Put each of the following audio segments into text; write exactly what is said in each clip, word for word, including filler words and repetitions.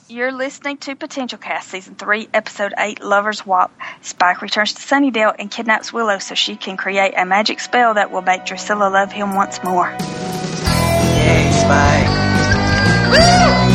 You're listening to Potential Cast, Season three, Episode eight, Lover's Walk. Spike returns to Sunnydale and kidnaps Willow so she can create a magic spell that will make Drusilla love him once more. Yay, Spike. Woo!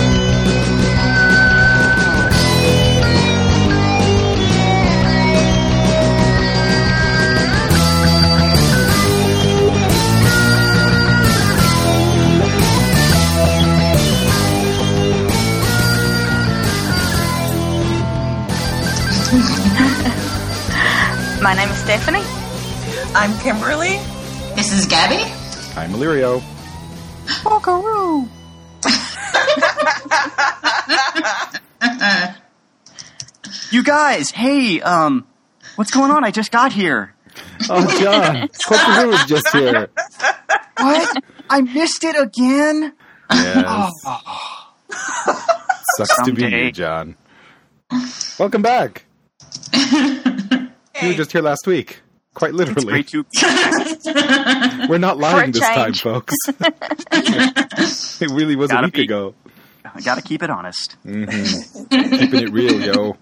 My name is Stephanie. I'm Kimberly. This is Gabby. I'm Illyrio. Walkaroo. You guys, hey, um, what's going on? I just got here. Oh, John, Walkaroo is just here. What? I missed it again? Yes. Oh. Sucks to be Someday. you, John. Welcome back. You were just here last week. Quite It's literally. great to... We're not lying this time, change. folks. It really was Gotta a week be. ago. I gotta keep it honest. Mm-hmm. Keeping it real, yo.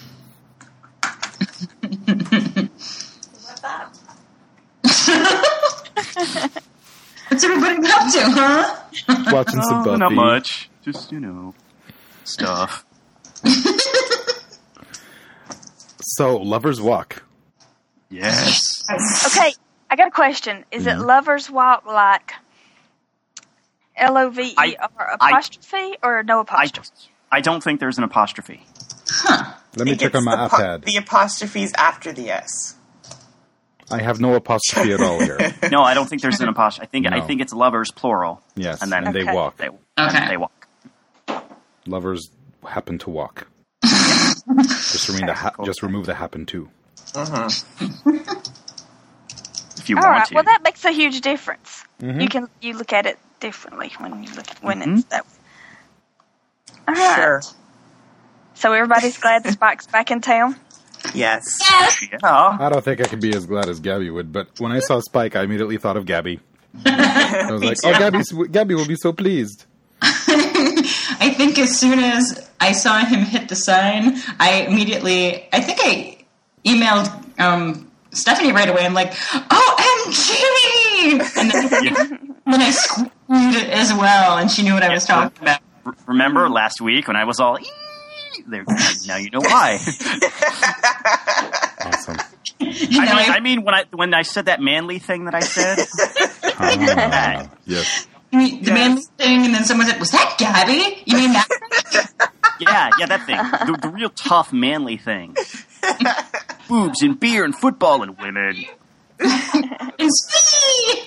What's everybody up to, huh? Watching some Oh, Buffy. not much. Just, you know, stuff. So, Lover's Walk. Yes. Okay, I got a question. Is it Lover's Walk like L O V E R apostrophe or no I, apostrophe? I don't think there's an apostrophe. Huh. Let me Think check it's on my the po- iPad. The apostrophe's after the S. I have no apostrophe at all here. No, I don't think there's an apostrophe. I think I No. think it's lovers plural. Yes, And then and they Okay. walk. They, Okay. and they walk. Lovers happen to walk. Just remove the ha- just remove the happen to. If you All want right. to. Well, that makes a huge difference. Mhm. You can you look at it differently when you look when Mhm. it's that. All right. Sure. So everybody's glad Spike's back in town. Yes. Yes. Yeah. I don't think I could be as glad as Gabby would, but when I saw Spike, I immediately thought of Gabby. I was like, "Oh, Gabby's, Gabby will be so pleased." I think as soon as I saw him hit the sign, I immediately, I think I emailed um, Stephanie right away. I'm like, O M G! And then, Yeah. then I screamed it as well, and she knew what I was talking about. R- Remember last week when I was all, "Ee!" there, now you know why. Awesome. You I know, mean, I mean, when I when I said that manly thing that I said, Ah, yes. the man thing, and then someone said, "Was that Gabby? You mean that?" yeah, yeah, that thing, the, the real tough manly thing, boobs and beer and football and women. And Speedy!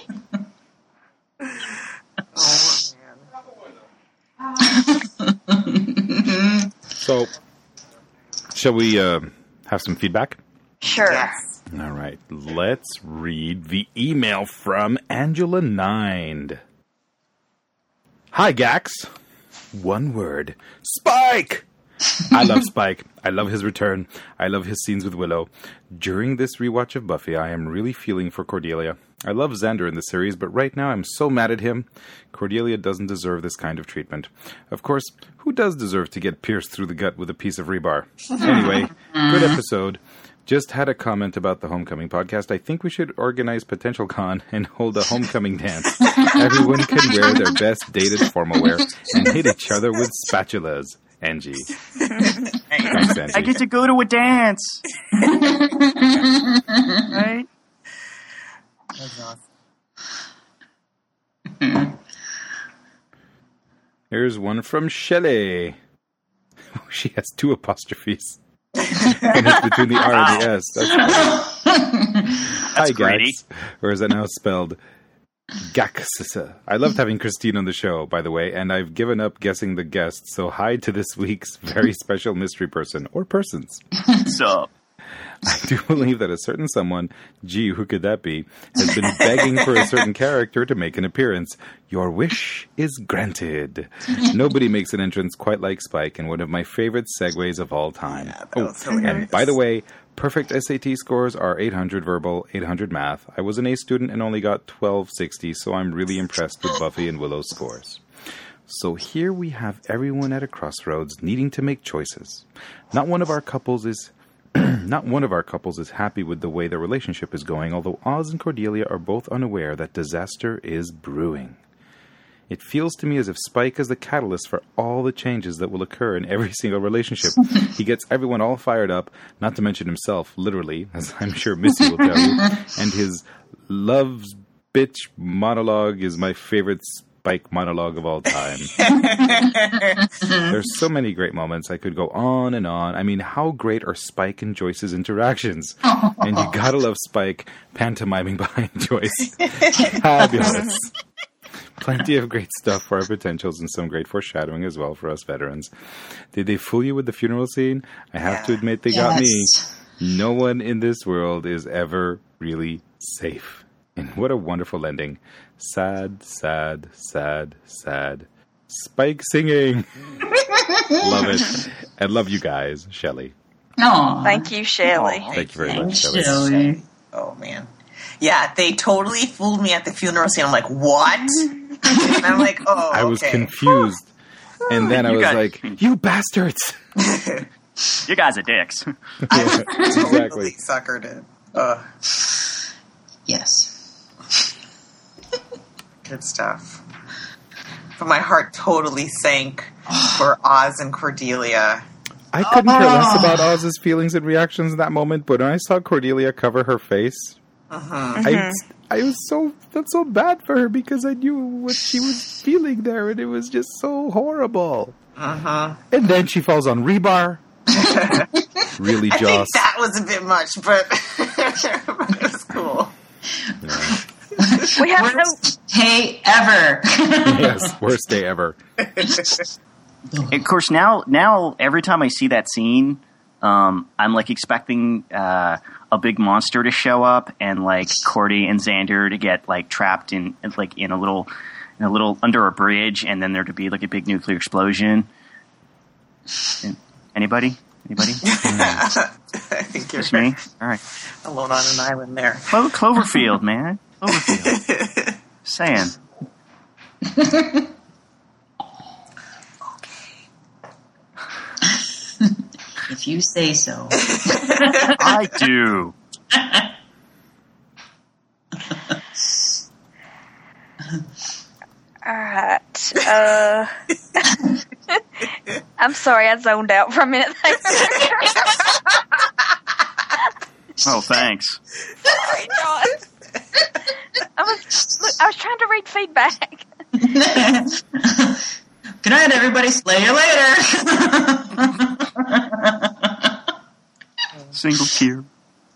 So, shall we uh, have some feedback? Sure. Yes. All right, let's read the email from Angela Nine. Hi, Gax. One word. Spike! I love Spike. I love his return. I love his scenes with Willow. During this rewatch of Buffy, I am really feeling for Cordelia. I love Xander in the series, but right now I'm so mad at him. Cordelia doesn't deserve this kind of treatment. Of course, who does deserve to get pierced through the gut with a piece of rebar? Anyway, good episode. Just had a comment about the Homecoming podcast. I think we should organize Potential Con and hold a homecoming dance. Everyone can wear their best dated formal wear and hit each other with spatulas. Angie. Thanks, Angie. I get to go to a dance, right? That's awesome. Here's one from Shelley. She has two apostrophes. And it's between the R and the S. That's funny. Hi, greedy. Gax. Or is it now spelled Gaxissa? I loved having Christine on the show, by the way, and I've given up guessing the guests, so hi to this week's very special mystery person, or persons. So, I do believe that a certain someone, gee, who could that be, has been begging for a certain character to make an appearance. Your wish is granted. Nobody makes an entrance quite like Spike, and one of my favorite segues of all time. Yeah, that Oh, was hilarious. and by the way, perfect S A T scores are eight hundred verbal, eight hundred math. I was an A student and only got twelve sixty, so I'm really impressed with Buffy and Willow's scores. So here we have everyone at a crossroads needing to make choices. Not one of our couples is not one of our couples is happy with the way their relationship is going, although Oz and Cordelia are both unaware that disaster is brewing. It feels to me as if Spike is the catalyst for all the changes that will occur in every single relationship. He gets everyone all fired up, not to mention himself, literally, as I'm sure Missy will tell you. And his love's bitch monologue is my favorite Spike monologue of all time. There's so many great moments. I could go on and on. I mean, how great are Spike and Joyce's interactions? And you gotta love Spike pantomiming behind Joyce. Fabulous. Plenty of great stuff for our potentials and some great foreshadowing as well for us veterans. Did they fool you with the funeral scene? I have Yeah. to admit they Yes. got me. No one in this world is ever really safe. And what a wonderful ending. Sad, sad, sad, sad. Spike singing. Love it. I love you guys, Shelley. Aw. Thank you, Shelley. Aw. Thank you very Thanks, much, Shelley. Shelley. Oh, man. Yeah, they totally fooled me at the funeral scene. I'm like, what? And I'm like, oh, okay. I was confused. And then I You was guys- like, you bastards. You guys are dicks. I was Yeah, totally exactly. suckered in. Uh, Yes. good stuff. But my heart totally sank for Oz and Cordelia. I couldn't care less about Oz's feelings and reactions in that moment, but when I saw Cordelia cover her face, I, I was so felt so bad for her because I knew what she was feeling there, and it was just so horrible. Uh-huh. And then she falls on rebar. Really, I Joss. think that was a bit much, but, but it was cool. We have no. Worst day ever. Yes, worst day ever. Of course, now now every time I see that scene, um, I'm like expecting uh, a big monster to show up and like Cordy and Xander to get like trapped in like in a little in a little under a bridge, and then there to be like a big nuclear explosion. Anybody? Anybody? I think you're Just me? All right. alone on an island there. Clo- Cloverfield, man. Cloverfield. Saying. If you say so. I do. Alright. Uh, I'm sorry, I zoned out for a minute there. Oh, thanks. Sorry, John. I was, look, I was trying to read feedback. Good night, everybody. Slay you later. Single tear.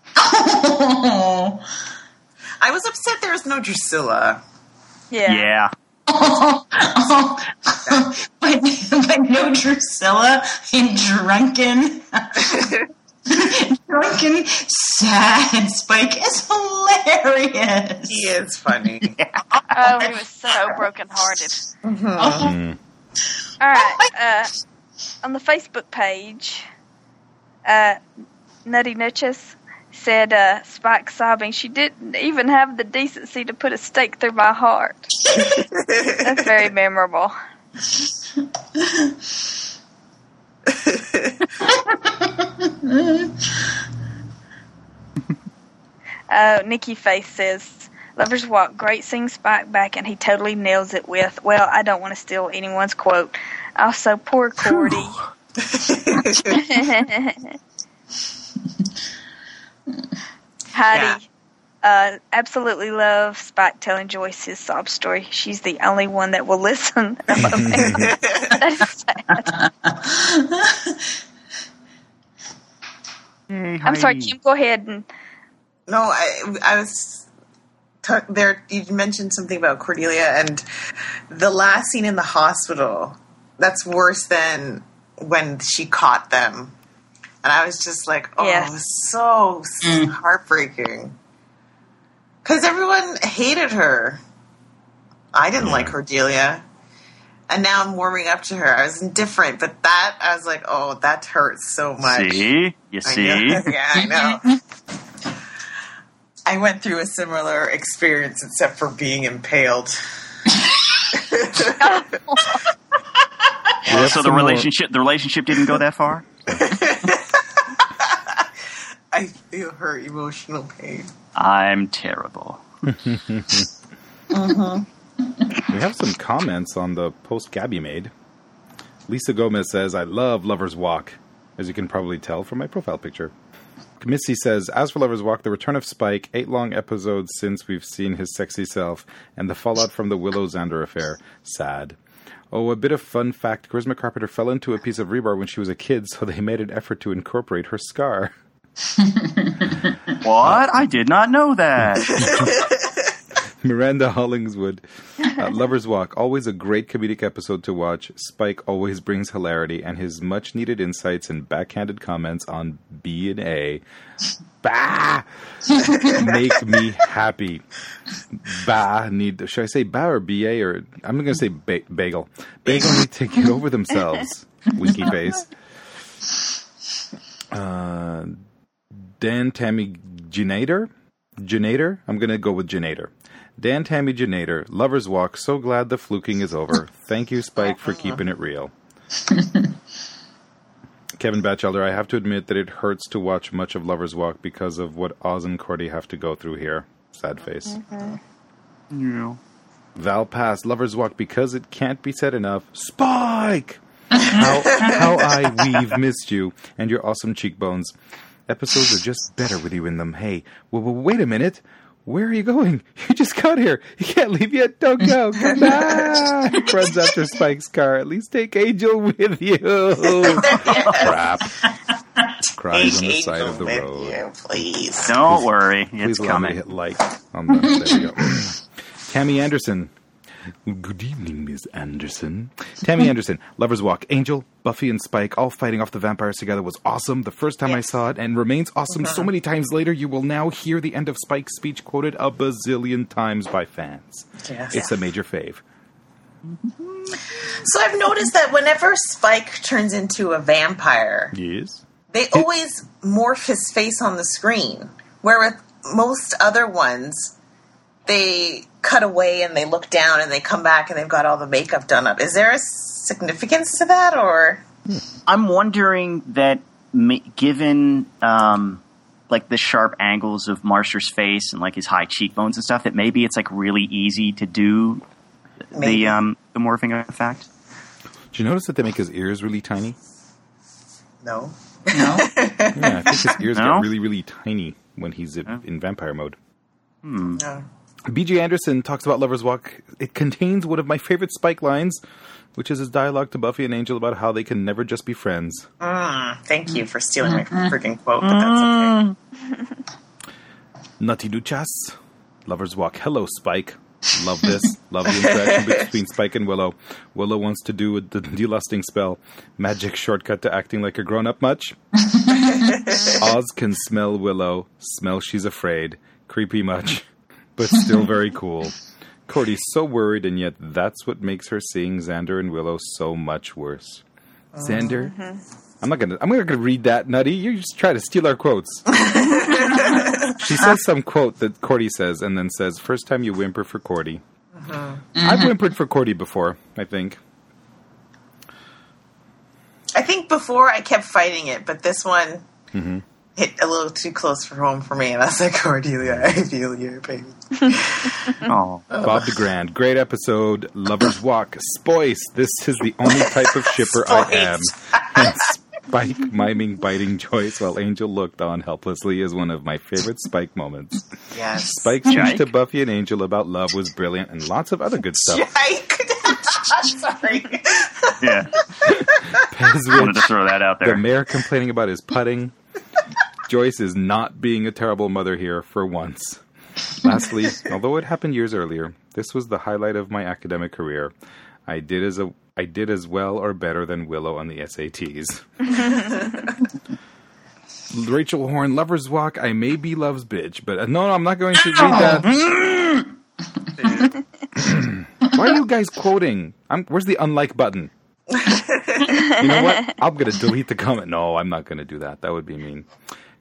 Oh. I was upset there was no Drusilla. Yeah. Yeah. Oh, oh, oh. But, but no Drusilla in drunken, drunken, sad Spike is hilarious. He is funny. Oh, he was so brokenhearted. Mm. All right. Uh, on the Facebook page, uh, Nutty Nutches said, uh, Spike sobbing, she didn't even have the decency to put a stake through my heart. That's very memorable. uh, Nikki Faith says, Lovers Walk, great seeing Spike back, and he totally nails it with, well, I don't want to steal anyone's quote. Also, poor Cordy. Heidi, uh, absolutely love Spike telling Joyce his sob story. She's the only one that will listen. That is sad. Hey, I'm sorry, Heidi. Kim, go ahead. And No, I, I was t- there. You mentioned something about Cordelia and the last scene in the hospital. That's worse than when she caught them. And I was just like, oh, Yes. it was so Mm. heartbreaking. Because everyone hated her. I didn't like Cordelia. And now I'm warming up to her. I was indifferent, but that, I was like, oh, that hurts so much. See? You I see? know. Yeah, I know. I went through a similar experience, except for being impaled. have So the some more- relationship the relationship didn't go that far? I feel her emotional pain. I'm terrible. We have some comments on the post Gabby made. Lisa Gomez says, I love Lover's Walk, as you can probably tell from my profile picture. Missy says, as for Lover's Walk, the return of Spike, eight long episodes since we've seen his sexy self, and the fallout from the Willow-Xander affair. Sad. Oh, a bit of fun fact, Charisma Carpenter fell into a piece of rebar when she was a kid, so they made an effort to incorporate her scar. What? I did not know that. Miranda Hollingswood. Uh, Lover's Walk, always a great comedic episode to watch. Spike always brings hilarity, and his much-needed insights and backhanded comments on B and A. Bah! Make me happy. Bah, need, should I say bah or B A? Or, I'm going to say ba- bagel. Bagel need to get over themselves. Winky face. Uh, Dan Tammy Genator? Genator? I'm going to go with Genator. Dan Tammy Genator, Lover's Walk, so glad the fluking is over. Thank you, Spike, for keeping it real. Kevin Batchelder, I have to admit that it hurts to watch much of Lover's Walk because of what Oz and Cordy have to go through here. Sad face. Mm-hmm. Yeah. Val Pass, Lover's Walk, because it can't be said enough. Spike! How, how I we've missed you and your awesome cheekbones. Episodes are just better with you in them. Hey, well, well, wait a minute. Where are you going? You just got here. You can't leave yet. Don't go. Come back. Runs after Spike's car. At least take Angel with you. Crap. Cries on the side of the With road. you, please. Don't worry. Please It's allow me to coming. hit like on the. There we go. Tammy Anderson. Good evening, Miss Anderson. Tammy Anderson, Lover's Walk, Angel, Buffy, and Spike all fighting off the vampires together was awesome the first time I saw it, and remains awesome so many times later. You will now hear the end of Spike's speech quoted a bazillion times by fans. Yes. It's a major fave. So I've noticed that whenever Spike turns into a vampire, Yes. they always morph his face on the screen. Where with most other ones, they cut away and they look down and they come back and they've got all the makeup done up. Is there a significance to that, or? I'm wondering that, ma- given um, like the sharp angles of Marster's face and like his high cheekbones and stuff, that maybe it's like really easy to do Maybe. the um, the morphing effect. Did you notice that they make his ears really tiny? No. No? Yeah, I think his ears No? get really, really tiny when he's in, in vampire mode. No. B J Anderson talks about Lover's Walk. It contains one of my favorite Spike lines, which is his dialogue to Buffy and Angel about how they can never just be friends. Mm, thank you for stealing my freaking quote, but that's okay. Nutty Duchas, Lover's Walk. Hello, Spike. Love this. Love the interaction between Spike and Willow. Willow wants to do the delusting spell. Magic shortcut to acting like a grown-up much? Oz can smell Willow. Smell she's afraid. Creepy much. But still very cool. Cordy's so worried, and yet that's what makes her seeing Xander and Willow so much worse. Xander? I'm not gonna I'm not gonna read that, Nutty. You just try to steal our quotes. She says some quote that Cordy says, and then says, first time you whimper for Cordy. I've whimpered for Cordy before, I think. I think before I kept fighting it, but this one Mm-hmm. hit a little too close for home for me, and I was like, Cordelia, I feel you, baby. Oh, Bob the Grand, great episode. Lover's Walk. Spoice. This is the only type of shipper I am. And Spike miming biting Joyce while Angel looked on helplessly is one of my favorite Spike moments. Yes. Spike's speech Jike? to Buffy and Angel about love was brilliant, and lots of other good stuff. Yike. Sorry. yeah. Pez Wanted Witch, to throw that out the there. mayor complaining about his putting. Joyce is not being a terrible mother here for once. Lastly, although it happened years earlier, this was the highlight of my academic career. I did as a I did as well or better than Willow on the S A Ts. Rachel Horn, Lover's Walk. I may be Love's bitch, but uh, no, no, I'm not going to read that. Why are you guys quoting? I'm, where's the unlike button? You know what? I'm going to delete the comment. No, I'm not going to do that. That would be mean.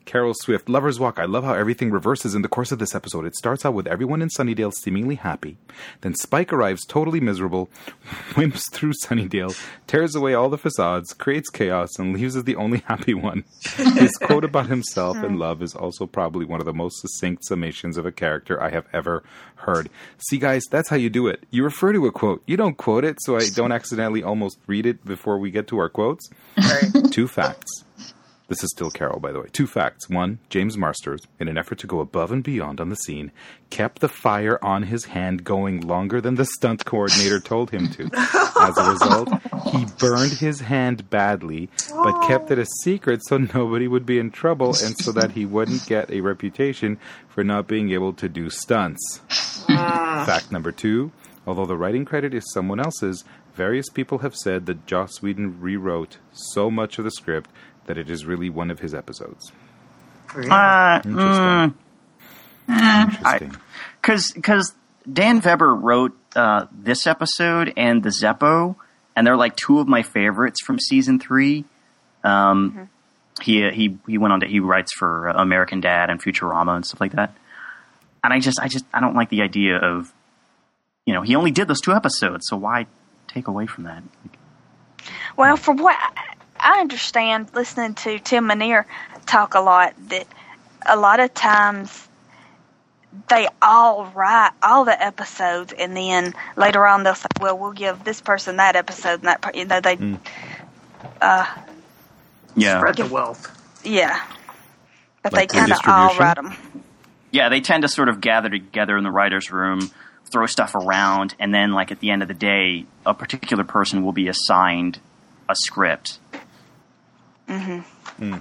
Carol Swift, Lover's Walk. I love how everything reverses in the course of this episode. It starts out with everyone in Sunnydale seemingly happy. Then Spike arrives totally miserable, wimps through Sunnydale, tears away all the facades, creates chaos, and leaves as the only happy one. His quote about himself and love is also probably one of the most succinct summations of a character I have ever heard. See, guys, that's how you do it. You refer to a quote. You don't quote it, so I don't accidentally almost read it before we get to our quotes. Right. Two facts. This is still Carol, by the way. Two facts. One, James Marsters, in an effort to go above and beyond on the scene, kept the fire on his hand going longer than the stunt coordinator told him to. As a result, he burned his hand badly, but kept it a secret so nobody would be in trouble and so that he wouldn't get a reputation for not being able to do stunts. Fact number two, although the writing credit is someone else's, various people have said that Joss Whedon rewrote so much of the script that it is really one of his episodes. Really? Uh, Interesting. mm, Interesting. Because because Dan Weber wrote uh, this episode and the Zeppo, and they're like two of my favorites from season three. Um, mm-hmm. He he he went on to he writes for American Dad and Futurama and stuff like that. And I just I just I don't like the idea of, you know, he only did those two episodes, so why take away from that? Well, from what I understand, listening to Tim Minear talk a lot, that a lot of times they all write all the episodes, and then later on they'll say, "Well, we'll give this person that episode," and that per-, you know they, mm. uh, yeah, spread the wealth. Yeah, but like they kind of all write them. Yeah, they tend to sort of gather together in the writer's room, throw stuff around, and then, like, at the end of the day, a particular person will be assigned a script. Mm-hmm. Mm.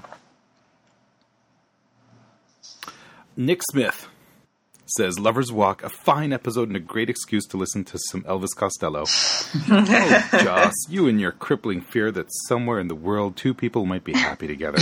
Nick Smith says, Lover's Walk, a fine episode and a great excuse to listen to some Elvis Costello. Oh, Joss, you and your crippling fear that somewhere in the world two people might be happy together.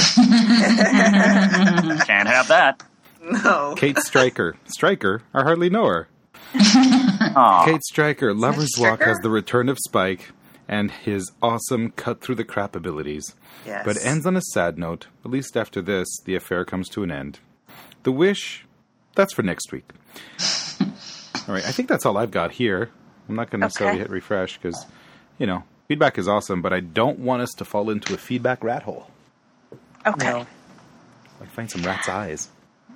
Can't have that. No. Kate Stryker. Stryker? I hardly know her. Aww. Kate Stryker, Lover's Walk Stryker? has the return of Spike and his awesome cut-through-the-crap abilities. Yes. But ends on a sad note. At least after this, the affair comes to an end. The Wish, that's for next week. All right, I think that's all I've got here. I'm not going to necessarily Okay. hit refresh because, you know, feedback is awesome, but I don't want us to fall into a feedback rat hole. Okay. No. I'd find some rat's eyes.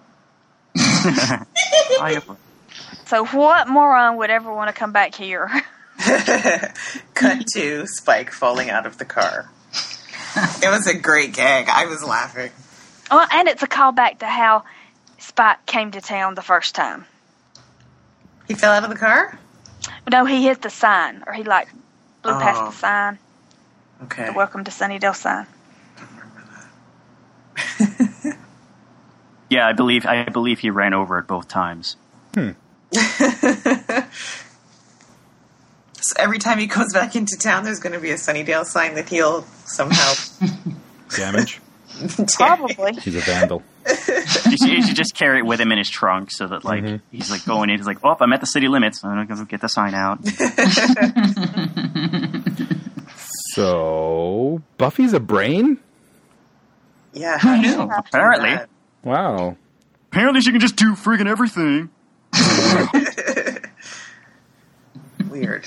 So what moron would ever want to come back here? Cut to Spike falling out of the car. It was a great gag. I was laughing. Oh, and it's a callback to how Spike came to town the first time. He fell out of the car? No, he hit the sign, or he like blew Oh. past the sign, Okay. the Welcome to Sunnydale sign. Yeah, I believe I believe he ran over it both times. Hmm. So every time he goes back into town, there's going to be a Sunnydale sign that he'll somehow Damage? Probably. He's a vandal. You should, you should just carry it with him in his trunk so that, like, Mm-hmm. he's like going in. He's like, "Oh, I'm at the city limits. I'm gonna go get the sign out." So, Buffy's a brain? Yeah. Who knew? Apparently, Wow. apparently she can just do friggin' everything. Weird.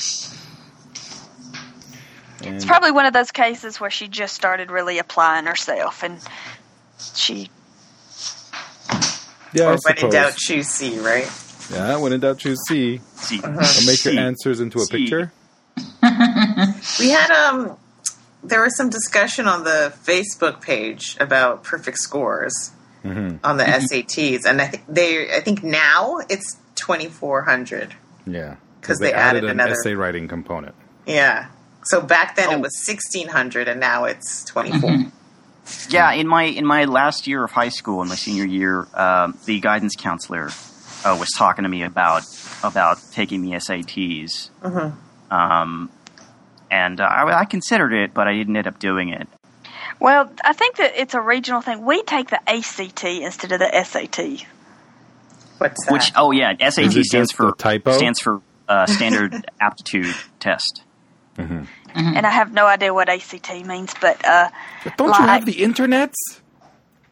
It's probably one of those cases where she just started really applying herself, and she. Yeah, I Or when in suppose. doubt, choose C, right? Yeah, when in doubt, choose C. See, Or make your C. answers into a C. picture. We had, um, there was some discussion on the Facebook page about perfect scores Mm-hmm. on the S A Ts. And I think they, I think now it's twenty-four hundred. Yeah. 'Cause they added an another- essay writing component. Yeah. So back then Oh. it was sixteen hundred and now it's twenty-four. Yeah, in my in my last year of high school, in my senior year, um, the guidance counselor uh, was talking to me about about taking the S A Ts, Mm-hmm. um, and uh, I, I considered it, but I didn't end up doing it. Well, I think that it's a regional thing. We take the A C T instead of the S A T. What's that? Which oh yeah, S A Is T it stands just for a typo? stands for uh, Standard Aptitude Test. Mm-hmm. And I have no idea what A C T means, but uh, Don't like, you have the internets?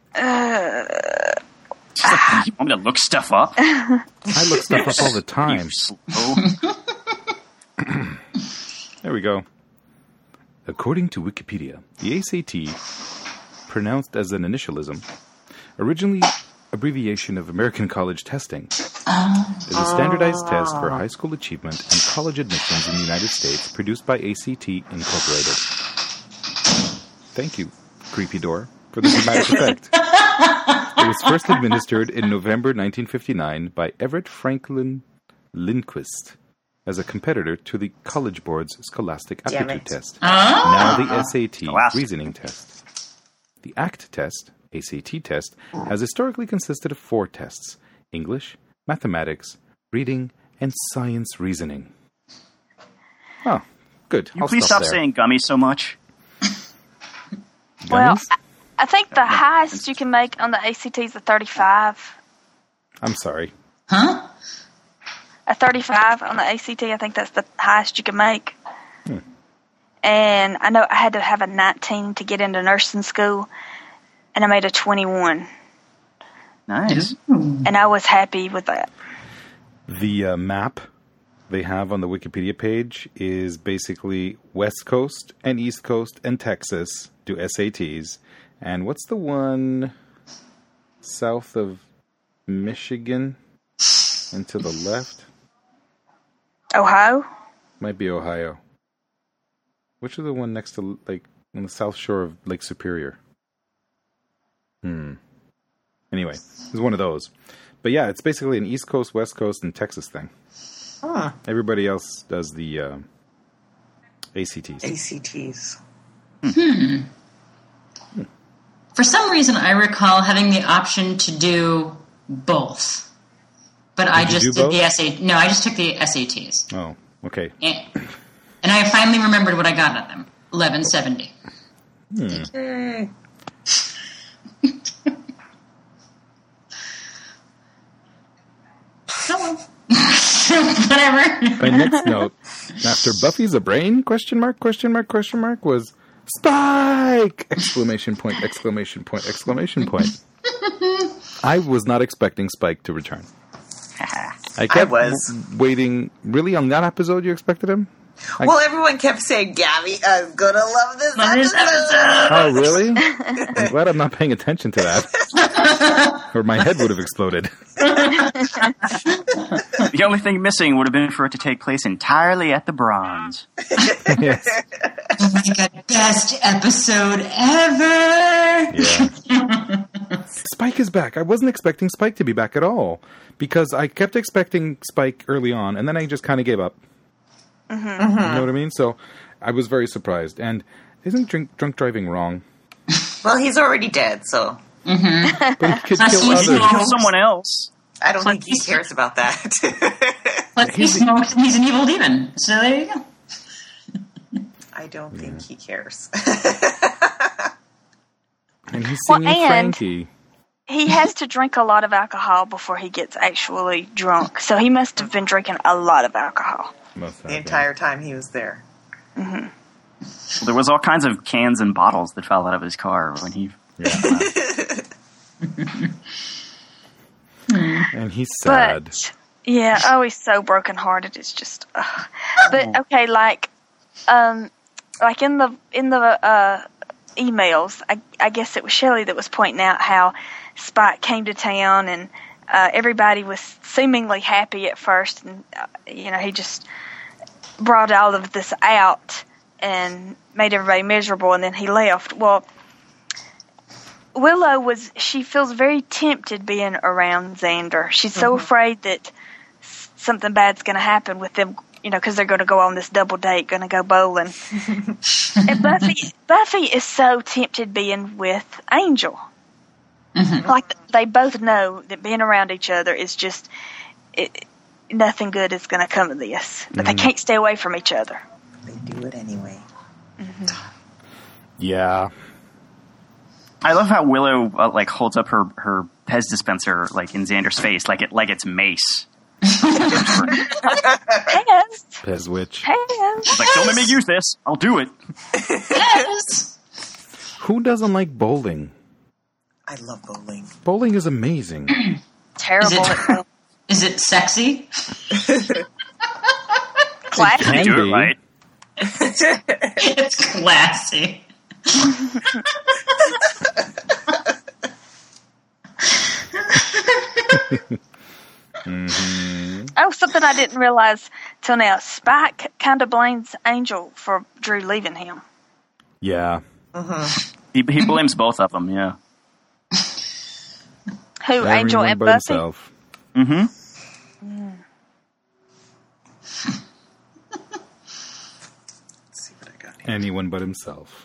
Uh, She's like, you want me to look stuff up? I look stuff up all the time. You slow. There we go. According to Wikipedia, the A C T, pronounced as an initialism, originally abbreviation of American College Testing, is a standardized test for high school achievement and college admissions in the United States produced by A C T Incorporated. Thank you, Creepy Door, for the dramatic effect. It was first administered in November nineteen fifty-nine by Everett Franklin Lindquist as a competitor to the College Board's Scholastic Damn Aptitude it. Test, Oh. now the S A T Scholastic. Reasoning Test. The A C T test, A C T test, has historically consisted of four tests: English, mathematics, reading, and science reasoning. Oh, good. You I'll please stop there. saying gummy so much. well, Gummies? I, I think the highest you can make on the A C T is a thirty-five. I'm sorry. Huh? A thirty-five on the A C T, I think that's the highest you can make. Hmm. And I know I had to have a nineteen to get into nursing school, and I made a twenty-one. Nice. And I was happy with that. The uh, map they have on the Wikipedia page is basically West Coast and East Coast and Texas do S A Ts. And what's the one south of Michigan and to the left? Ohio? Might be Ohio. Which is the one next to, like, on the south shore of Lake Superior? Hmm. Anyway, it's one of those. But yeah, it's basically an East Coast, West Coast, and Texas thing. Huh. Everybody else does the uh, A C Ts. A C Ts. For some reason, I recall having the option to do both. But I Did you just do did both? the S A T. No, I just took the S A Ts. Oh, okay. And, and I finally remembered what I got on them. eleven seventy. Yay. Whatever. My next note, after Buffy's a brain, question mark, question mark, question mark, was Spike! Exclamation point, exclamation point, exclamation point. I was not expecting Spike to return. I kept I was. w- waiting. Really, on that episode, you expected him? I- Well, everyone kept saying, Gabby, I'm gonna love this Love this episode. Oh, really? I'm glad I'm not paying attention to that. Or my head would have exploded. The only thing missing would have been for it to take place entirely at the Bronze. Yes. Oh my god, best episode ever! Yeah. Spike is back. I wasn't expecting Spike to be back at all. Because I kept expecting Spike early on, and then I just kind of gave up. Mm-hmm. You know what I mean? So I was very surprised. And isn't drink, drunk driving wrong? Well, he's already dead, so But he could Plus kill he's You others. can wrong. kill someone else. I don't But think he he's- cares about that. Plus, he smokes and he's an evil demon. So there you go. I don't think he cares. And he's Well, singing and- Frankie. He has to drink a lot of alcohol before he gets actually drunk. So he must have been drinking a lot of alcohol. Must have The been. entire time he was there. Well, there was all kinds of cans and bottles that fell out of his car when he. Yeah. And he's sad. But yeah, oh, he's so brokenhearted. It's just. Ugh. But okay, like, um, like in the in the uh, emails, I, I guess it was Shelley that was pointing out how Spike came to town and uh, everybody was seemingly happy at first, and uh, you know he just brought all of this out and made everybody miserable, and then he left. Well, Willow was, she feels very tempted being around Xander. She's so Mm-hmm. afraid that s- something bad's going to happen with them, you know, because they're going to go on this double date, going to go bowling. And Buffy, Buffy is so tempted being with Angel. Mhm. Like, they both know that being around each other is just, it, nothing good is going to come of this. But they can't stay away from each other. They do it anyway. Yeah. I love how Willow uh, like holds up her her Pez dispenser like in Xander's face, like it like it's mace. Pez, Pezwitch. Pez. Like, don't let me use this. I'll do it. Yes! Who doesn't like bowling? I love bowling. Bowling is amazing. Terrible. Is it- at bowling. Is it sexy? Classy. Can Do it be. right. It's classy. Oh, something I didn't realize till now. Spike kind of blames Angel for Drew leaving him. Yeah. He, he blames both of them. Yeah. Who, Angel Everyone and but Buffy? himself. Mm-hmm. Let's see what I got here. Anyone but himself.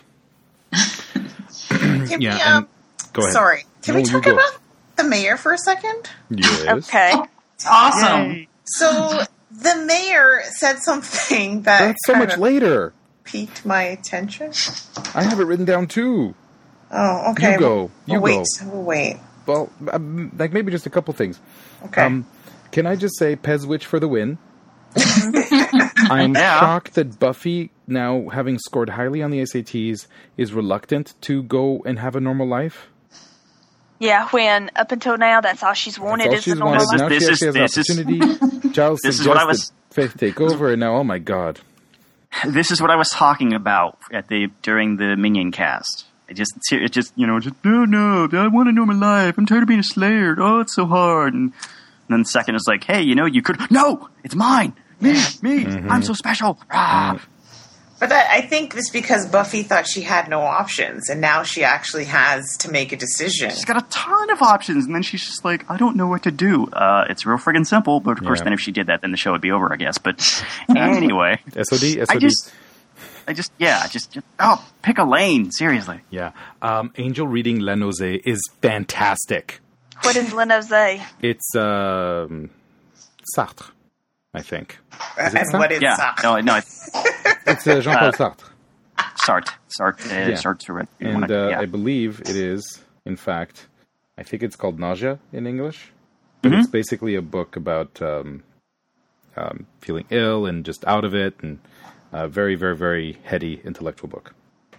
Can Yeah, we, um, and go ahead. Sorry. Can No, we you talk go. about the mayor for a second? Yes. Okay. Awesome. So the mayor said something that That's so kind much of later. piqued my attention. I have it written down too. Oh, okay. You go. You we'll go. wait. We'll wait. Well, um, like maybe just a couple things. Okay. Um, can I just say Pezwitch for the win? I'm Yeah. shocked that Buffy, now having scored highly on the S A Ts, is reluctant to go and have a normal life. Yeah, when up until now, that's all she's wanted That's all is she's the normal wanted. life. Now This she is- actually has this is- an opportunity. Giles this is what I suggested was- Faith take over, and now, oh my god. This is what I was talking about at the during the Minion cast. It just, it just, you know, just no, no. I want to know my life. I'm tired of being a Slayer. Oh, it's so hard. And, and then the second is like, hey, you know, you could. No, it's mine. Me, me. Mm-hmm. I'm so special. Ah. But that, I think it's because Buffy thought she had no options, and now she actually has to make a decision. She's got a ton of options, and then she's just like, I don't know what to do. Uh, it's real friggin' simple, but of course, Yeah. then if she did that, then the show would be over, I guess. But anyway, S O D, S O D. I just, I just, yeah, just, just, oh, pick a lane, seriously. Yeah. Um, Angel reading La Nausée is fantastic. What is Lenoze? It's um, Sartre, I think. Is it and Sartre? what is Yeah, that? no, no, it's It's uh, Jean-Paul Sartre. Sartre, Sartre, uh, Yeah. Sartre. you And wanna- uh, yeah. I believe it is, in fact, I think it's called Nausea in English. But it's basically a book about um, um, feeling ill and just out of it, and a very, very, very heady intellectual book.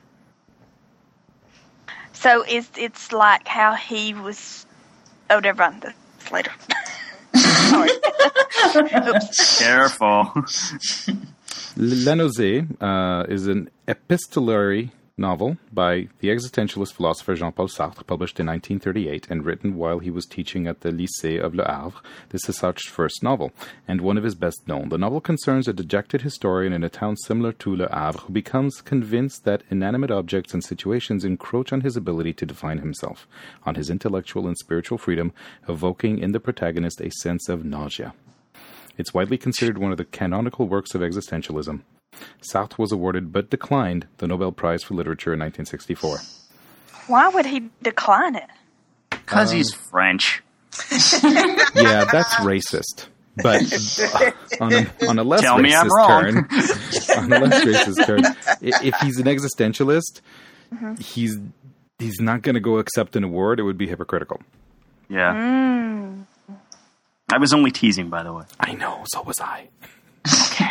So it's, it's like how he was... Oh, never mind. That's later. Sorry. Oops. Careful. La Nausée uh, is an epistolary novel by the existentialist philosopher Jean-Paul Sartre, published in nineteen thirty-eight and written while he was teaching at the Lycée of Le Havre. This is Sartre's first novel, and one of his best known. The novel concerns a dejected historian in a town similar to Le Havre who becomes convinced that inanimate objects and situations encroach on his ability to define himself, on his intellectual and spiritual freedom, evoking in the protagonist a sense of nausea. It's widely considered one of the canonical works of existentialism. Sartre was awarded, but declined, the Nobel Prize for Literature in nineteen sixty-four. Why would he decline it? Because he's French. Yeah, that's racist. But uh, on, a, on a less Tell me I'm racist wrong. turn, on a less racist turn, i- if he's an existentialist, he's he's not going to go accept an award. It would be hypocritical. Yeah. Mm. I was only teasing, by the way. I know, so was I. Okay.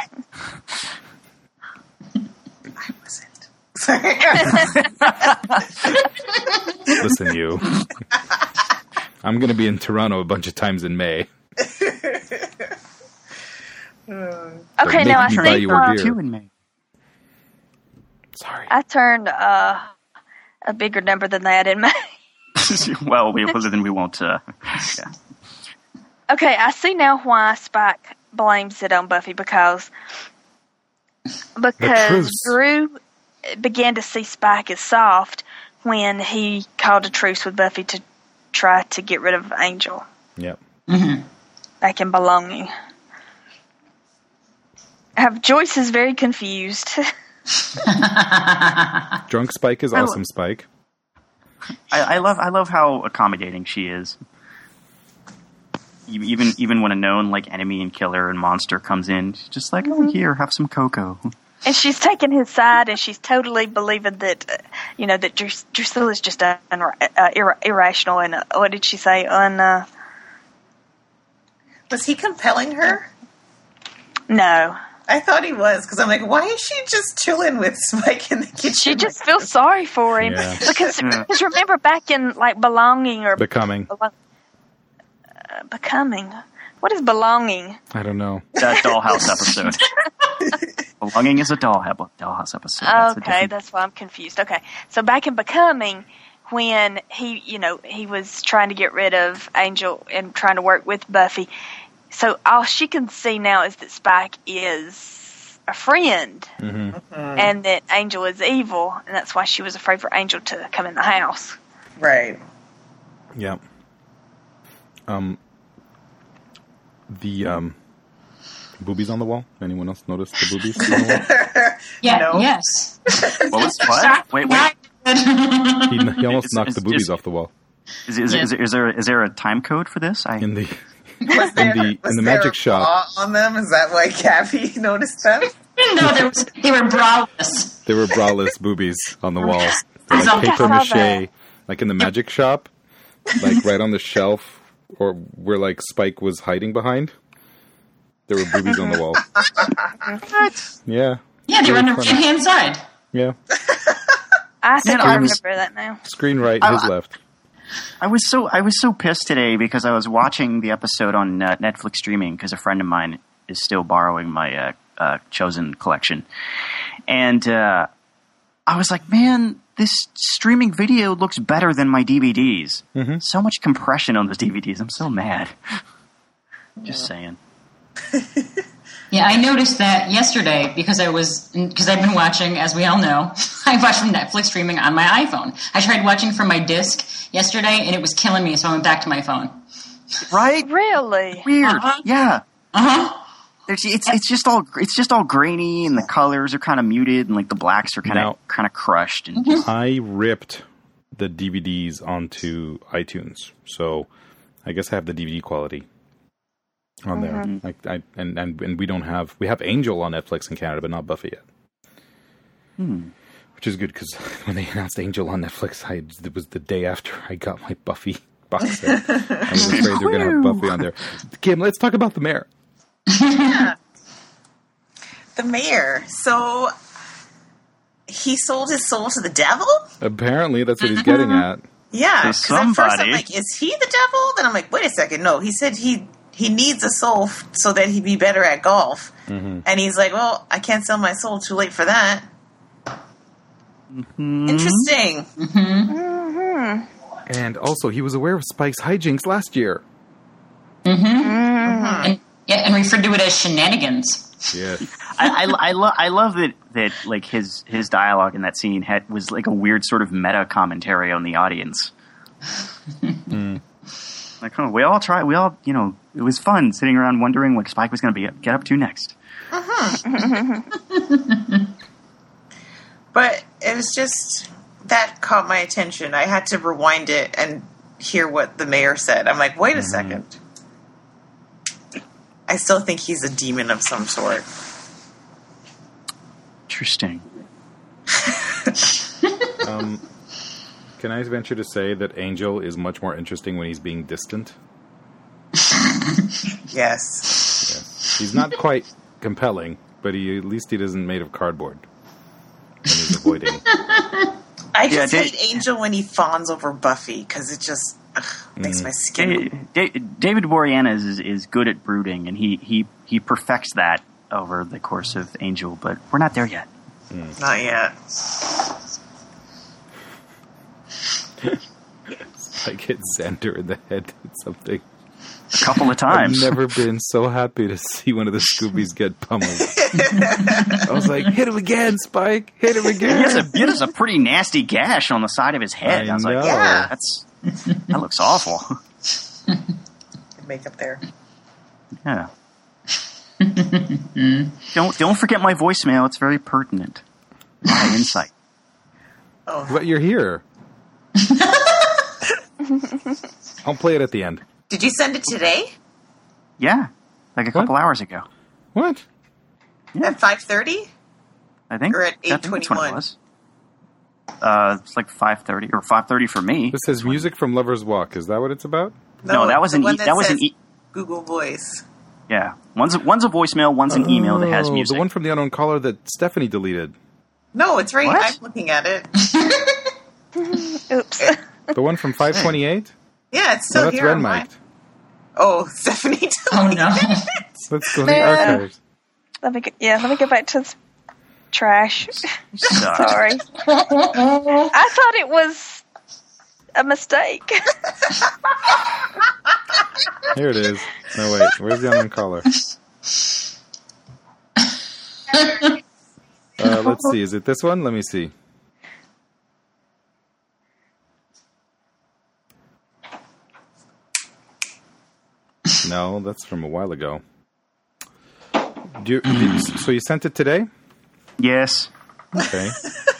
I wasn't. Sorry. Listen, you. I'm going to be in Toronto a bunch of times in May. Okay, make now I me buy think you a uh, beer. Two in May. Sorry. I turned uh, a bigger number than that in May. Well, we, then we won't. Uh, yeah. Okay, I see now why Spike blames it on Buffy because because truce. Drew began to see Spike as soft when he called a truce with Buffy to try to get rid of Angel Yep. back in Belonging. I have Joyce is very confused. Drunk Spike is awesome Spike. I, I love. I love how accommodating she is. E- Even even when a known like enemy and killer and monster comes in, she's just like, "Oh, here, have some cocoa." And she's taking his side, and she's totally believing that, uh, you know, that Dru- Drusilla's just un- uh, ir- irrational and, uh, what did she say? Un- uh, Was he compelling her? no. I thought he was, because I'm like, why is she just chilling with Spike in the kitchen? She just feels sorry for him. Yeah. Because, because remember back in, like, Belonging or... Becoming. Uh, becoming. What is Belonging? I don't know. That Dollhouse episode. Belonging is a doll Dollhouse episode. That's Okay, different... that's why I'm confused. Okay, so back in Becoming, when he, you know, he was trying to get rid of Angel and trying to work with Buffy, so all she can see now is that Spike is a friend, Mm-hmm. Mm-hmm. and that Angel is evil, and that's why she was afraid for Angel to come in the house. Right. Yeah. Um. The um. Boobies on the wall. Anyone else notice the boobies on the wall? Yeah, No. yes. What was what? Wait, wait. He, he almost It's- knocked it's the boobies just- off the wall. Is, is, is, is there is there a time code for this? I In the Was there, in the was in the there magic a shop, bra on them? Is that why Kathy noticed them? No, there was, they were braless. there were braless boobies on the wall. They're I saw like paper that. mache, like in the magic shop, like right on the shelf, or where like Spike was hiding behind. There were boobies on the wall. Yeah, Yeah, they were on the funny. right hand side. yeah. I think Man, I I was- remember that now. Screen right, his I- left. I was so I was so pissed today because I was watching the episode on uh, Netflix streaming because a friend of mine is still borrowing my uh, uh, Chosen collection, and uh, I was like, man, this streaming video looks better than my D V Ds. Mhm. So much compression on those D V Ds. I'm so mad. Just saying. Yeah, I noticed that yesterday because I was because I've been watching, as we all know, I watched from Netflix streaming on my iPhone. I tried watching from my disc yesterday, and it was killing me, so I went back to my phone. Right? Really? Weird. Uh-huh. Yeah. Uh huh. There's, it's it's just all it's just all grainy, and the colors are kind of muted, and like the blacks are kind Now- of kind of crushed, and just, I ripped the D V Ds onto iTunes, so I guess I have the D V D quality on there. Like I and, and and we don't have we have Angel on Netflix in Canada, but not Buffy yet. Hmm. Which is good because when they announced Angel on Netflix, I it was the day after I got my Buffy box set. I was afraid they were going to have Buffy on there. Kim, let's talk about the mayor. The mayor. So he sold his soul to the devil? Apparently, that's what he's getting at. Yeah. To 'cause at first I'm somebody. like, is he the devil? Then I'm like, wait a second. No, he said he he needs a soul f- so that he'd be better at golf. Mm-hmm. And he's like, well, I can't sell my soul. Too late for that. Mm-hmm. Interesting. And also, he was aware of Spike's hijinks last year. And, yeah, and referred to it as shenanigans. Yes. I I, I, lo- I love that that like his his dialogue in that scene had was like a weird sort of meta commentary on the audience. Like, oh, we all try, we all, you know, it was fun sitting around wondering what Spike was going to be get up to next. But it was just, that caught my attention. I had to rewind it and hear what the mayor said. I'm like, wait a second. I still think he's a demon of some sort. Interesting. Um, can I venture to say that Angel is much more interesting when he's being distant? Yes. Yes. He's not quite compelling, but he at least he isn't made of cardboard. And he's avoiding. I just Yeah, hate Da- Angel when he fawns over Buffy, because it just ugh, makes my skin... Da- Da- David Boreanaz is, is good at brooding, and he, he, he perfects that over the course of Angel, but we're not there yet. Not yet. Spike hits Xander in the head with something. A couple of times. I've never been so happy to see one of the Scoobies get pummeled. I was like, hit him again, Spike! Hit him He has, again! a, he has a pretty nasty gash on the side of his head. I I, was like, know. Yeah. that's that looks awful. Makeup there. Yeah. don't don't forget my voicemail. It's very pertinent. A lot of insight. Oh, But you're here. I'll play it at the end. did you send it today Yeah, like a couple What? hours ago. What? at five thirty? I think. Or at I think that's when it 8:21. was. Uh, it's like five thirty or five thirty for me. This says music from Lover's Walk. Is that what it's about? No, that was the an one e- that was an says e- Google Voice. Yeah, one's one's a voicemail, one's an email that has Oh, music. The one from the unknown caller that Stephanie deleted. No, it's right. What? I'm looking at it. Oops. The one from five twenty-eight? Yeah, it's No, still that's here. Ren on my- mic'd. Oh, Stephanie. Oh no. Let's go to the Man. archives. Let me go, yeah, let me go back to the trash. Sucks. Sorry. I thought it was a mistake. Here it is. No, wait. Where's the unknown caller? Uh, let's see. Is it this one? Let me see. No, that's from a while ago. Do you, did you, so you sent it today? Yes. Okay.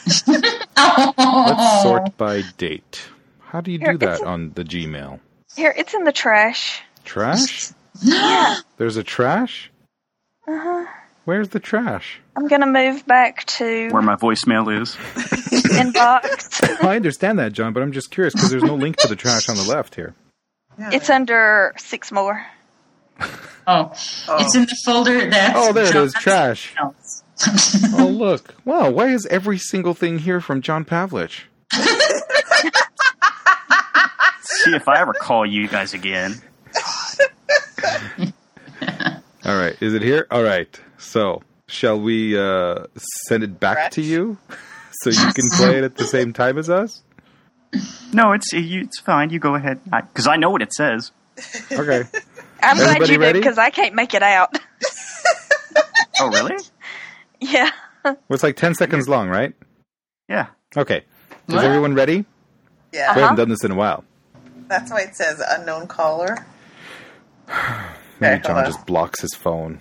Let's sort by date. How do you Here, do that it's a- on the Gmail? Here, it's in the trash. Trash? Yeah. There's a trash? Uh-huh. Where's the trash? I'm going to move back to Where my voicemail is. inbox. I understand that, John, but I'm just curious because there's no link to the trash on the left here. Yeah. It's under six more. Oh, it's in the folder that's... Oh, there it is, John's trash. emails. Oh, look. Wow, why is every single thing here from John Pavlich? See if I ever call you guys again. All right, is it here? All right. So, shall we uh, send it back Trash? to you so you can play it at the same time as us? No, it's you, it's fine. You go ahead. Because I, I know what it says. Okay. I'm glad Everybody you did ready? because I can't make it out. Oh, really? Yeah. Well, it's like ten seconds long, right? Yeah. Okay. Is What? everyone ready? Yeah, We haven't done this in a while. that's why it says unknown caller. Maybe Okay, John hold on. just blocks his phone.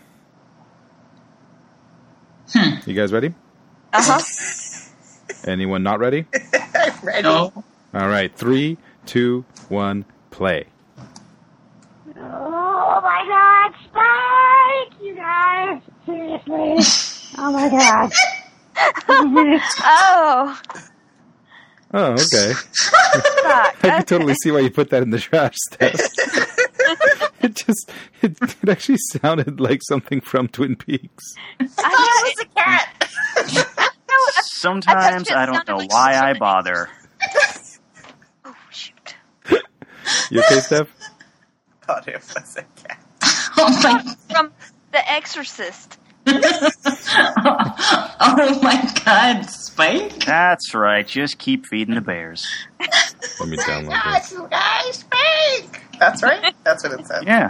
Hmm. You guys ready? Uh-huh. Anyone not ready? I'm ready. No. All right. Three, two, one, play. Oh my god, Spike! You guys, seriously. Oh my god. Oh. Oh, okay. Fuck. I can Okay. totally see why you put that in the trash, Steph. It just, it, it actually sounded like something from Twin Peaks. I It's a cat. Sometimes it I, don't sounded know like why I something. bother. Oh, shoot. You okay, Steph? Thought it was a cat. Oh my, From The Exorcist. oh my god, Spike? That's right. Just keep feeding the bears. Let me download That's this. you guys speak. That's right. That's what it said. Yeah.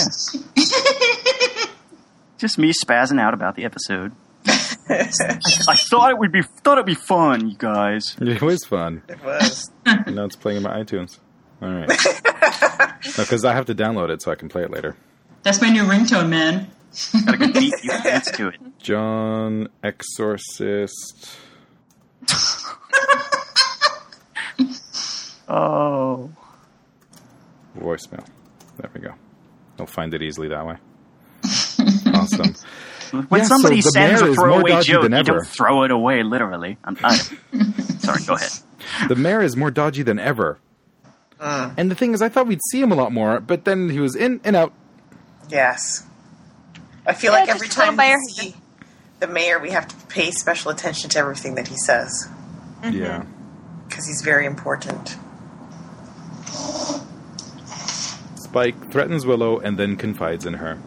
Yeah. Just me spazzing out about the episode. I thought it would be thought it'd be fun, you guys. It was fun. It was. And now it's playing in my iTunes. All right. Because I have to download it so I can play it later. That's my new ringtone, man. Got a good beat. You dance to it. John Exorcist. Oh. Voicemail. There we go. I'll find it easily that way. Awesome. When Yeah, somebody so the sends mayor a is more throwaway dodgy joke, than you ever. don't throw it away literally. I'm, I, sorry, go ahead. The mayor is more dodgy than ever. And the thing is, I thought we'd see him a lot more, but then he was in and out. Yes. I feel Yeah, like just every tell time mayor. we see the mayor, we have to pay special attention to everything that he says Yeah. because he's very important. Spike threatens Willow and then confides in her.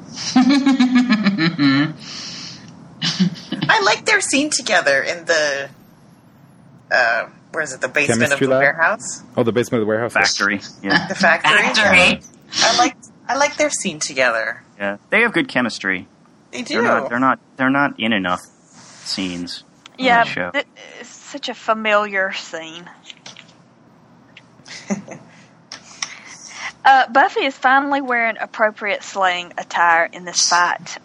I like their scene together in the uh, where is it? The basement Chemistry of the lab? warehouse, Oh, the basement of the warehouse? Factory. Yeah. the factory. Factory. I like I like their scene together. Yeah. They have good chemistry. They do. They're not they're not they're not in enough scenes. on Yeah, that show. th- it's such a familiar scene. Uh, Buffy is finally wearing appropriate slaying attire in this fight.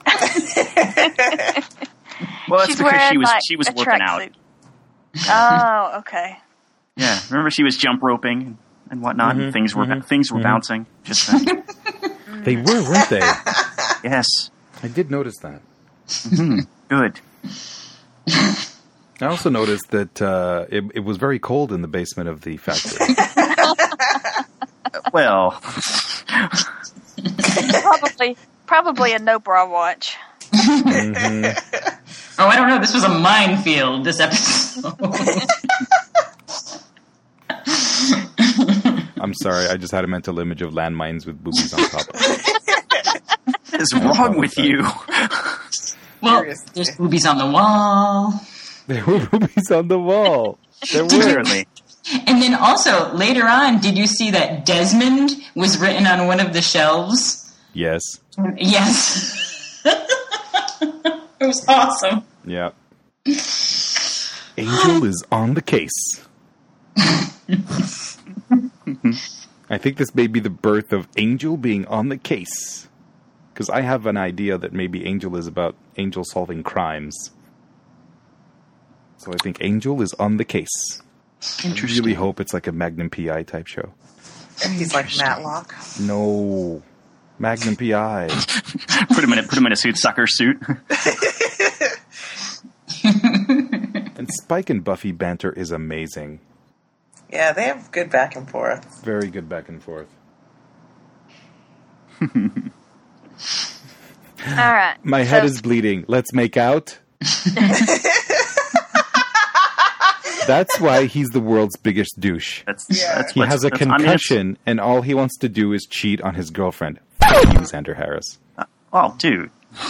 Well, that's She's because she wearing, was like, she was a working out. tracksuit. Oh, okay. Yeah. Remember she was jump roping and whatnot, Mhm, and things were mhm, things were mhm. bouncing. Just then. They were, weren't they? Yes. I did notice that. Good. I also noticed that uh, it, it was very cold in the basement of the factory. Well, probably, Probably a no bra watch. Mm-hmm. Oh, I don't know. This was a minefield, this episode. I'm sorry. I just had a mental image of landmines with boobies on top. What is wrong with you? Well, Seriously. there's boobies on the wall. There were boobies on the wall. There were. Clearly. And then also, later on, did you see that Desmond was written on one of the shelves? Yes. Yes. It was awesome. Yeah. Angel is on the case. I think this may be the birth of Angel being on the case. Because I have an idea that maybe Angel is about Angel solving crimes. So I think Angel is on the case. I really hope it's like a Magnum P I type show. He's like Matlock. No. Magnum P I. Put him in a put him in a suit sucker suit. And Spike and Buffy banter is amazing. Yeah, they have good back and forth. Very good back and forth. All right. My so, head is bleeding. Let's make out. That's why he's the world's biggest douche. That's, Yeah. that's He what's- has a that's- I mean, it's- concussion, and all he wants to do is cheat on his girlfriend. Fuck you, Xander Harris. Oh, dude.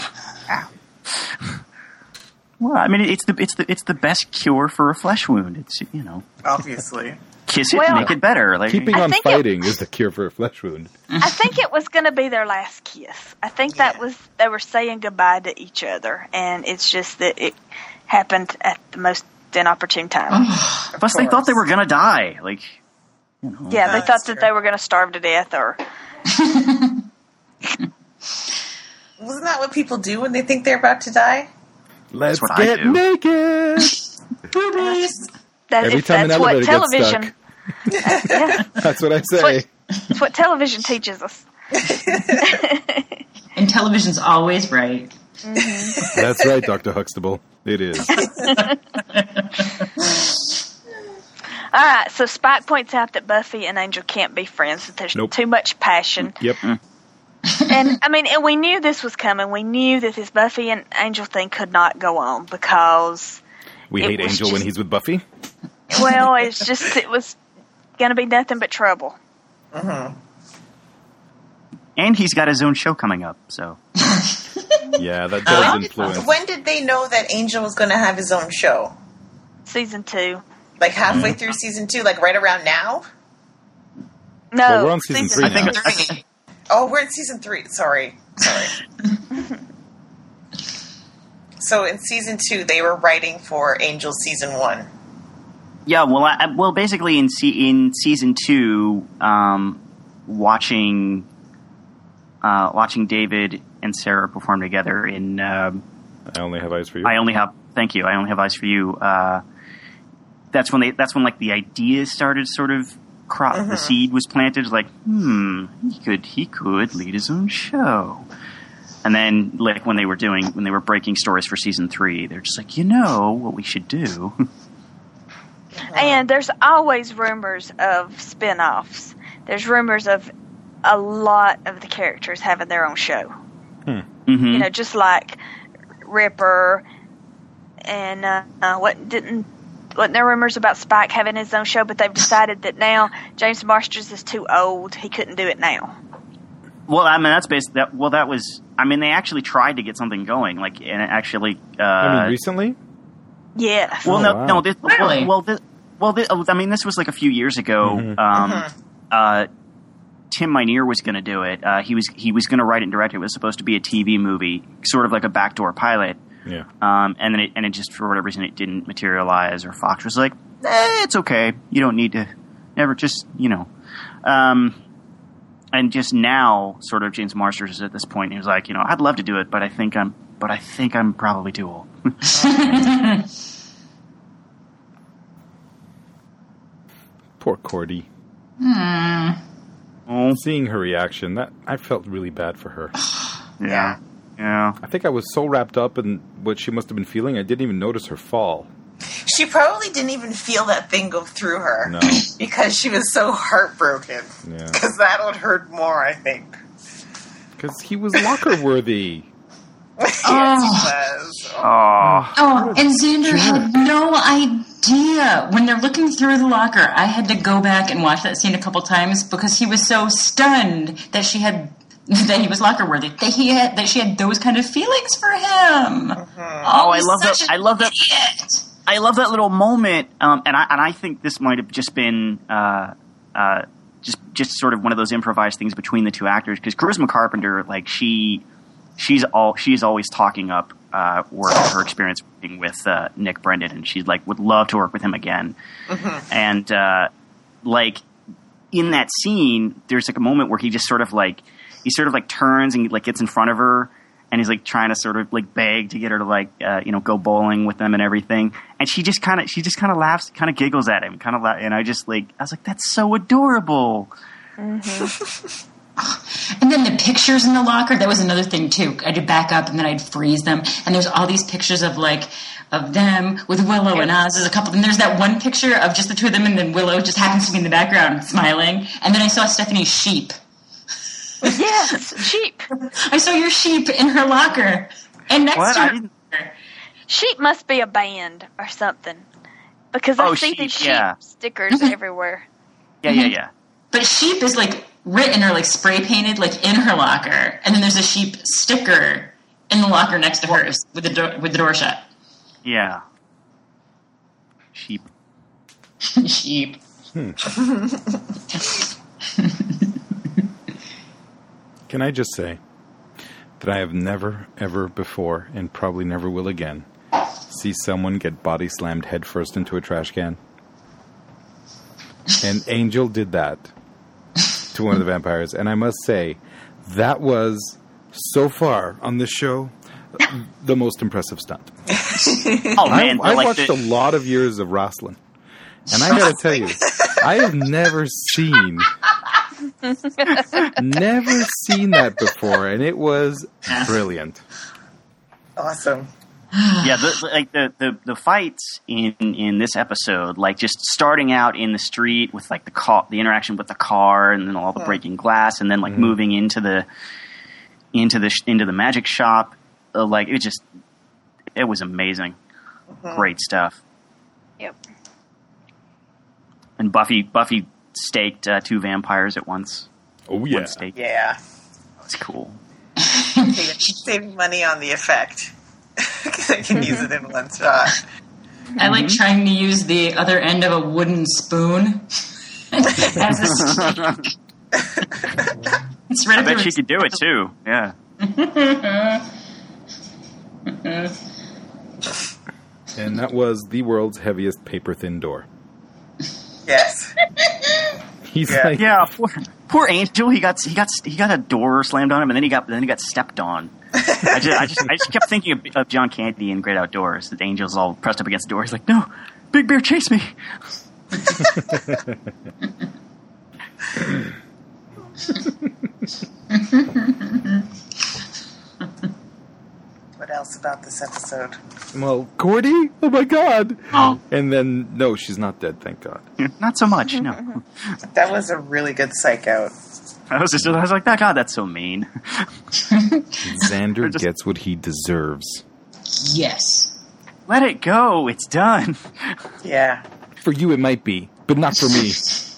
Well, I mean, it's the it's the it's the best cure for a flesh wound. It's, you know, Obviously. kiss it, Well- make it better. Like Keeping I on think it- fighting is the cure for a flesh wound. I think it was going to be their last kiss. I think that Yeah. was they were saying goodbye to each other, and it's just that it happened at the most inopportune time. plus they thought they were gonna die. Like, you know, Yeah, they That's thought that true. they were going to starve to death, or Wasn't that what people do when they think they're about to die? Let's what I get do. naked. that Every if time an that's what elevator gets television. stuck. Yeah, That's what I say. that's what television teaches us. And television's always right. That's right, Doctor Huxtable. It is. All right, so Spike points out that Buffy and Angel can't be friends; that there's Nope. too much passion. Yep. And I mean, and we knew this was coming. We knew that this Buffy and Angel thing could not go on because, We It hate was Angel when just- he's with Buffy. well, it's just it was going to be nothing but trouble. and he's got his own show coming up. So Yeah, that does influence. When did they know that Angel was going to have his own show? Season two. Like halfway through season two? Like right around now? No, Well, we're on season three I think now. I think- Oh, we're in season three. Sorry. Sorry. So in season two, they were writing for Angel season one. yeah. Well, I, I- well, basically in se- in season two, um, watching uh, watching David and Sarah perform together in um, I only have eyes for you. I only have thank you. I only have eyes for you. Uh, that's when they. That's when like the idea started sort of crop. The seed was planted. Like, hmm, he could he could lead his own show. And then, like when they were doing when they were breaking stories for season three, they're just like, you know what we should do. And there's always rumors of spin-offs. There's rumors of a lot of the characters having their own show. mm-hmm. You know, just like Ripper and uh, uh, what didn't wasn't there rumors about Spike having his own show? But they've decided that now James Marsters is too old; he couldn't do it now. Well, I mean that's based. That well, that was. I mean, they actually tried to get something going, like and actually. Uh, I mean, recently? Yes. Well, Oh, no, wow. no. This, Really? well, well, this, well this, I mean, this was like a few years ago. Mhm. Um, uh, Tim Minear was going to do it. Uh, he was he was going to write it and direct it. It was supposed to be a T V movie, sort of like a backdoor pilot. Yeah. Um, and then it, and it just for whatever reason it didn't materialize. Or Fox was like, eh, "It's okay. You don't need to. Never just you know." Um, and just now, sort of James Marsters is at this point. He was like, you know, I'd love to do it, but I think I'm, but I think I'm probably too old. Poor Cordy. Oh, Seeing her reaction, that I felt really bad for her. yeah, yeah. I think I was so wrapped up in what she must have been feeling, I didn't even notice her fall. She probably didn't even feel that thing go through her. No. Because she was so heartbroken. Yeah. Because that would hurt more, I think. Because he was locker worthy. Yes, Oh. he was. Oh, Oh, and Xander had no idea. When they're looking through the locker, I had to go back and watch that scene a couple times because he was so stunned that she had that he was locker worthy. That he had that she had those kind of feelings for him. Oh, Oh, I he's love such that- an I love that- idiot. I love that little moment, um, and I and I think this might have just been uh, uh, just just sort of one of those improvised things between the two actors because Charisma Carpenter, like she, she's all she's always talking up uh, work her experience working with uh, Nick Brendan, and she like would love to work with him again, Mm-hmm. and uh, like in that scene, there's like a moment where he just sort of like he sort of like turns and like gets in front of her. And he's like trying to sort of like beg to get her to like uh, you know go bowling with them and everything, and she just kind of she just kind of laughs, kind of giggles at him, kind of la- and I just like I was like that's so adorable. And then the pictures in the locker, that was another thing too. I had to back up and then I'd freeze them. And there's all these pictures of like of them with Willow and Oz. There's a couple. And there's that one picture of just the two of them, and then Willow just happens to be in the background smiling. And then I saw Stephanie's sheep. Yes, sheep. I saw your sheep in her locker. And next What? to I her. didn't- Sheep must be a band or something. Because I Oh, see sheep, these sheep yeah. stickers everywhere. Yeah, yeah, yeah. But sheep is like written or like spray painted like in her locker. And then there's a sheep sticker in the locker next to hers with the door, with the door shut. Yeah. Sheep. Sheep. Can I just say that I have never, ever before, and probably never will again, see someone get body slammed headfirst into a trash can? And Angel did that to one of the vampires. And I must say, that was, so far on this show, the most impressive stunt. Oh I, man, I like watched the, a lot of years of wrestling. And I gotta tell you, I have never seen... Never seen that before, and it was brilliant. Awesome. yeah, the, like the, the, the fights in, in this episode, like just starting out in the street with like the car, the interaction with the car, and then all the Yeah. breaking glass, and then like moving into the into the sh- into the magic shop, uh, like it just it was amazing, great stuff. Yep. And Buffy Buffy staked uh, two vampires at once. Oh yeah, One stake. Yeah. That's cool. Saving, saving money on the effect. Because I can use it in one shot. I like trying to use the other end of a wooden spoon as a stick. It's right I up bet there. she could do it too. Yeah. and that was the world's heaviest paper thin door. Yes. He's Yeah. like, Yeah, poor, poor Angel. He got he got he got a door slammed on him, and then he got then he got stepped on. I just I just I just kept thinking of, of John Candy in Great Outdoors. That Angel's all pressed up against the door. He's like, "No, Big Bear, chase me!" What else about this episode? well, Cordy, oh my god! Oh. And then, no, she's not dead, thank God. Not so much. No, That was a really good psych out. I was just I was like, "Oh God, that's so mean." Xander just- gets what he deserves. Yes. Let it go. It's done. Yeah. For you, it might be, but not for me.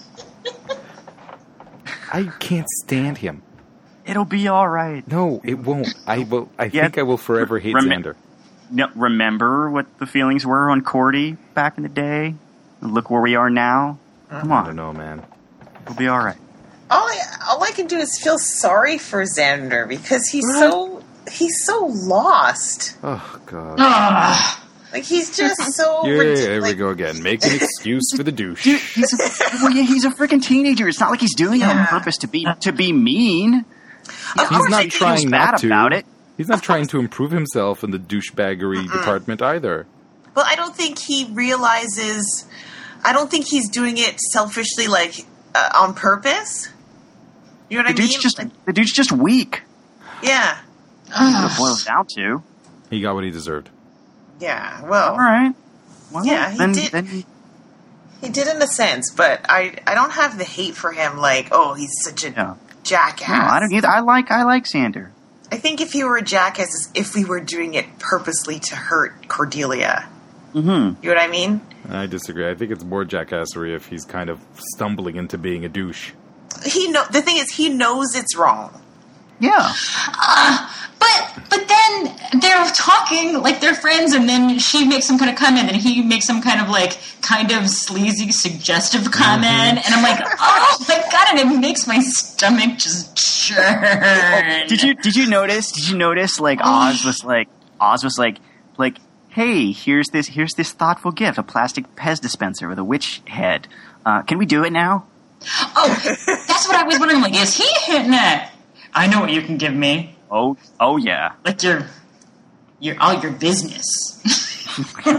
I can't stand him. It'll be all right. No, it won't. I will. I Yeah. think I will forever hate Rem- Xander. No, remember what the feelings were on Cordy back in the day? Look where we are now. Come I don't on, know, man. it'll be all right. All I, all I can do is feel sorry for Xander because he's so he's so lost. Oh God. Ah, Like he's just so. Yeah, rid- there we like, go again. Make an excuse for the douche. Dude, he's a, well, yeah, he's a freaking teenager. It's not like he's doing it on Yeah. purpose to be to be mean. Of He's course not he feels trying bad not to. about it. He's not trying to improve himself in the douchebaggery department either. Well, I don't think he realizes. I don't think he's doing it selfishly, like uh, on purpose. You know what The I dude's mean? just Like, the dude's just weak. yeah, That's what it boils down to. He got what he deserved. yeah. Well, All right. Well, Yeah, he then, did. Then, he did in a sense, but I I don't have the hate for him. Like, oh, he's such a yeah. jackass. No, I don't either. I like I like Xander. I think if he were a jackass, is if we were doing it purposely to hurt Cordelia. Mm-hmm. You know what I mean? I disagree. I think it's more jackassery if he's kind of stumbling into being a douche. He know the thing is he knows it's wrong. Yeah. Uh, but but then they're talking like they're friends, and then she makes some kind of comment, and he makes some kind of like kind of sleazy, suggestive comment, mm-hmm. and I'm like, oh my god, and it makes my stomach just churn. Did you did you notice? Did you notice? Like Oz was like Oz was like like, hey, here's this here's this thoughtful gift, a plastic Pez dispenser with a witch head. Uh, can we do it now? Oh, that's what I was wondering. Like, is he hitting it? I know what you can give me. Oh, oh yeah. Like your, your all your business. Well,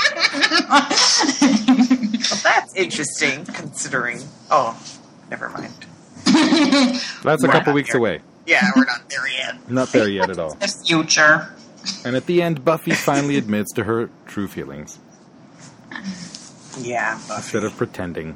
that's interesting, considering. Oh, never mind. That's a We're couple not weeks there. away. Yeah, we're not there yet. Not there yet at all. The future. And at the end, Buffy finally admits to her true feelings Yeah, Buffy. instead of pretending.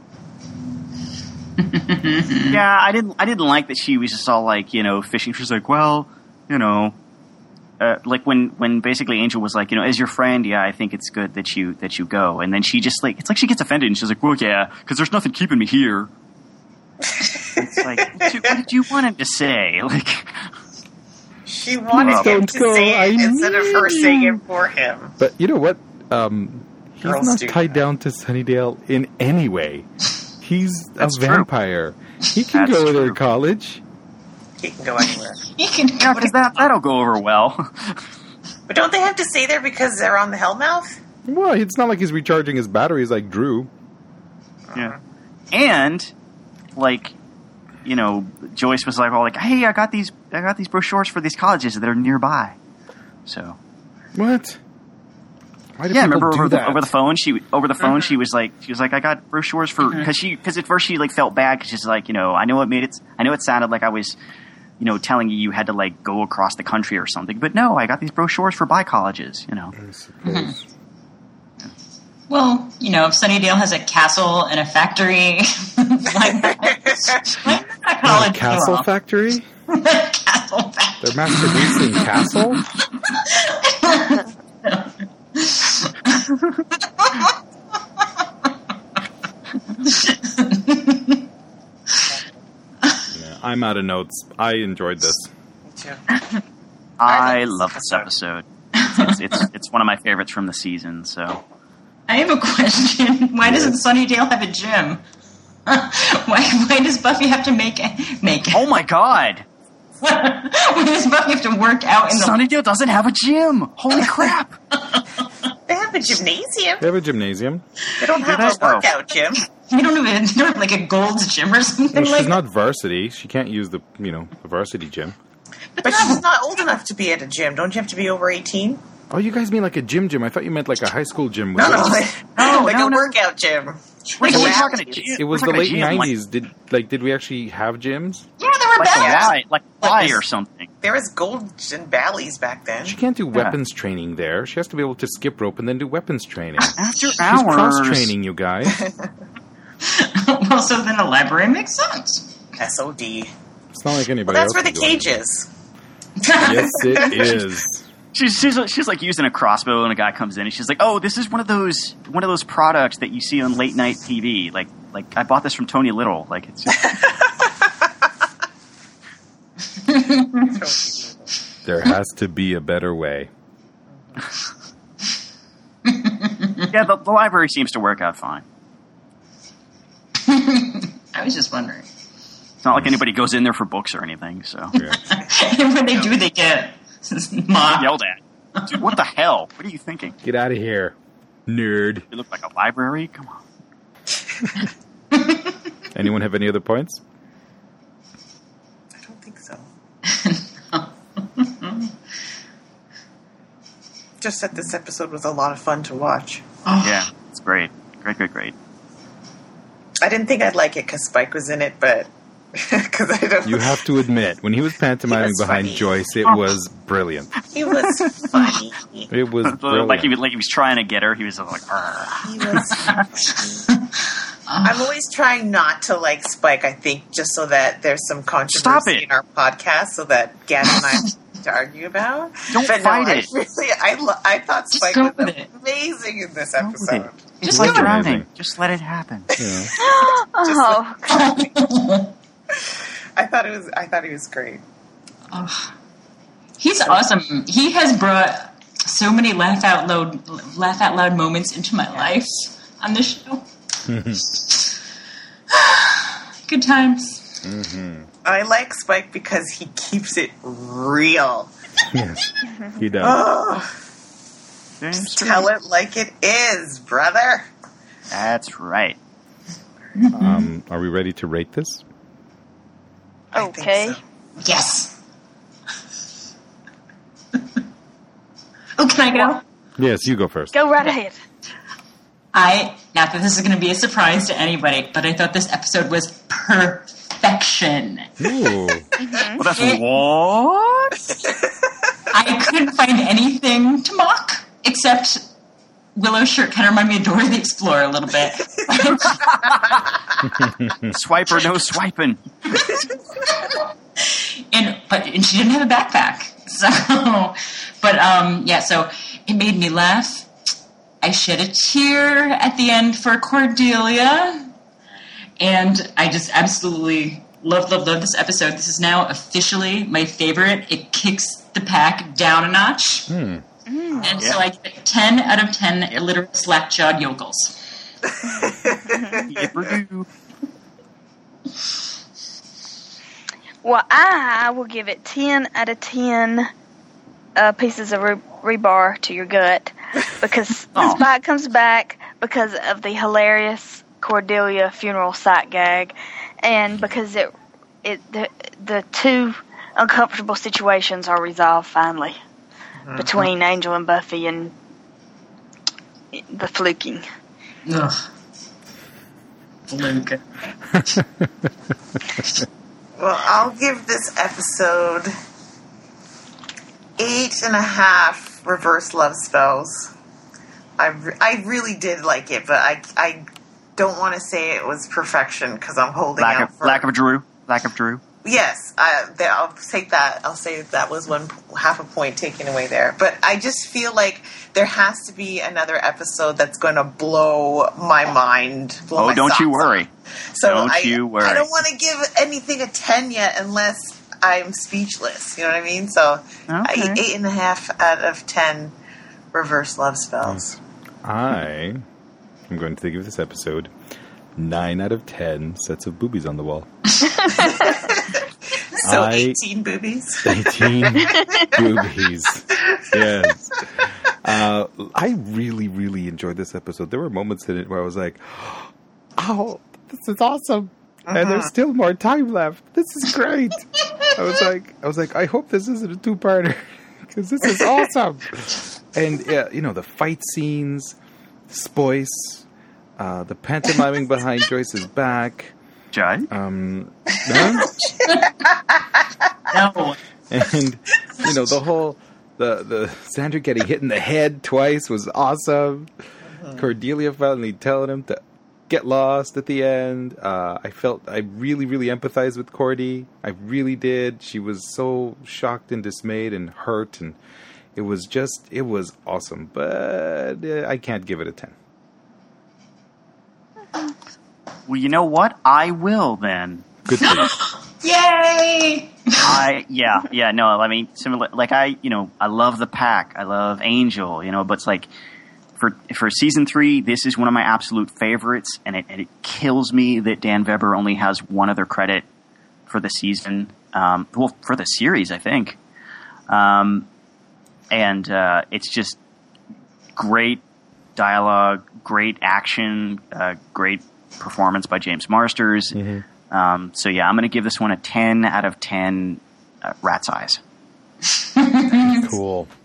Yeah, I didn't. I didn't like that she was just all like, you know, fishing. She's like, well, you know, uh, like when, when basically Angel was like, you know, as your friend, yeah, I think it's good that you that you go. And then she just like, it's like she gets offended and she's like, well, yeah, because there's nothing keeping me here. It's like, what did, you, what did you want him to say? Like, She wanted Please him don't to go, say I it instead of her need saying you. it for him. But you know what? Um, he's Girls not do tied that. down to Sunnydale in any way. He's That's a true. vampire. He can That's go true. to college. He can go anywhere. You can yeah, because that that'll go over well. But don't they have to stay there because they're on the Hellmouth? Well, it's not like he's recharging his batteries like Drew. Yeah, and like, you know, Joyce was like, all like, hey, I got these, I got these brochures for these colleges that are nearby. So. What? Why do Yeah, people remember do over the, that? over the phone? She over the phone. Mhm. She was like, she was like, I got brochures for because she because at first she like felt bad because she's like, you know, I know it made it. I know it sounded like I was, you know, telling you you had to like go across the country or something, but no, I got these brochures for bi colleges. You know, I suppose. Well, you know, if Sunnydale has a castle and a factory, like like a college Castle well. Factory? Castle factory. They're mass producing Castle? Yeah, I'm out of notes. I enjoyed this. Me too. I, I love love this this episode. It's, it's it's one of my favorites from the season. So I have a question. Why doesn't Sunnydale have a gym? why why does Buffy have to make it make it? oh my god, Why does Buffy have to work out in the Sunnydale doesn't have a gym. Holy crap! They have a gymnasium. They have a gymnasium. They don't have that's- a workout gym. you don't have, a, you don't have like a Gold's gym or something Well, like she's not varsity. She can't use the, you know, the varsity gym. But she's not old enough to be at a gym. Don't you have to be over eighteen? Oh, you guys mean like a gym gym? I thought you meant like a high school gym. With No, no, it. like, No, like no, a no. workout gym. We're Like talking a Matthews. gym. It was We're the talking late a gym, like- nineties. Did like did we actually have gyms? Yeah, there were like a baths. Y, like a Y or something. There was golds and valleys back then. She can't do weapons training there. She has to be able to skip rope and then do weapons training. After She's hours, cross training, you guys. Well, so then the library makes sense. S O D. It's not like anybody Well, that's else. where the is doing cage it. is. Yes, it is. She's, she's she's like using a crossbow, and a guy comes in, and she's like, "Oh, this is one of those one of those products that you see on late night T V. Like like I bought this from Tony Little. Like it's just, There has to be a better way. yeah, the, the library seems to work out fine. I was just wondering. It's not like anybody goes in there for books or anything. So Yeah. And when they do, they get mocked. yelled at. Dude, what the hell? What are you thinking? Get out of here, nerd. You look like a library? Come on. Anyone have any other points? I don't think so. Just that this episode was a lot of fun to watch. Yeah, it's great. Great, great, great. I didn't think I'd like it because Spike was in it, but because I don't. You have to admit, when he was pantomiming He was behind funny. Joyce, it was brilliant. He was funny. It was brilliant. like he was like he was trying to get her. He was like, "Arr." He was funny. I'm always trying not to like Spike, I think, just so that there's some Stop controversy it. in our podcast so that Gavin and I have something to argue about. Don't but fight no, it. I, really, I, lo- I thought Just Spike go was with it. amazing in this Go with episode. it. It's Just like go with it. drowning. Amazing. Just let it happen. Yeah. Oh, I thought it was. I thought he was great. Oh, he's awesome. He has brought so many laugh out loud, laugh out loud moments into my life on this show. Good times. Mm-hmm. I like Spike because he keeps it real. Yes, he does. Oh, That's just tell it like it is, brother. That's right. Um, are we ready to rate this? I think okay. so. Yes. Oh, can I go? Yes, you go first. Go right ahead. I, not that this is going to be a surprise to anybody, but I thought this episode was perfection. Ooh. Well, that's what? I couldn't find anything to mock except Willow's shirt kind of reminded me of Dora the Explorer a little bit. Swiper, no swiping. and but and she didn't have a backpack, so but um yeah, so it made me laugh. I shed a tear at the end for Cordelia, and I just absolutely love, love, love this episode. This is now officially my favorite. It kicks the pack down a notch. Hmm. And so I give it ten out of ten literal slack-jawed yokels. Yipper-doo. Well, I will give it ten out of ten uh, pieces of re- rebar to your gut because Oh. Spike comes back because of the hilarious Cordelia funeral sight gag, and because it it the the two uncomfortable situations are resolved finally between Angel and Buffy and the fluking. Ugh. Fluke. Well, I'll give this episode eight and a half reverse love spells. I, re- I really did like it, but I, I don't want to say it was perfection because I'm holding Lack out of, for... lack of Drew. Lack of Drew. Yes, I, th- I'll take that. I'll say that was one half a point taken away there. But I just feel like there has to be another episode that's going to blow my mind. Blow Oh, my don't you socks worry. off. So Don't I, you worry. I don't want to give anything a ten yet unless I'm speechless. You know what I mean? So I, Okay. eight and a half out of ten reverse love spells. I am going to give this episode nine out of ten sets of boobies on the wall. So I- eighteen boobies. eighteen boobies. Yes. Uh, I really, really enjoyed this episode. There were moments in it where I was like, oh, this is awesome. And there's still more time left. This is great. I was like, I was like, I hope this isn't a two-parter because this is awesome. And yeah, you know, the fight scenes, Spoice, uh, the pantomiming behind Joyce's back. Judd? Um, huh? No. And you know the whole the the Sandra getting hit in the head twice was awesome. Cordelia finally telling him to get lost at the end. Uh, I felt I really really empathized with Cordy. I really did. She was so shocked and dismayed and hurt, and it was just it was awesome. But uh, I can't give it a ten. Well, you know what? I will then. Good for you. Yay! I yeah yeah no I mean similar like I you know I love the pack, I love Angel, you know, but it's like for for season three this is one of my absolute favorites, and it, and it kills me that Dan Weber only has one other credit for the season, um, well for the series I think, um, and uh, it's just great dialogue, great action, uh, great performance by James Marsters. Mm-hmm. Um, so yeah, I'm going to give this one a ten out of ten uh, rat's eyes. Cool.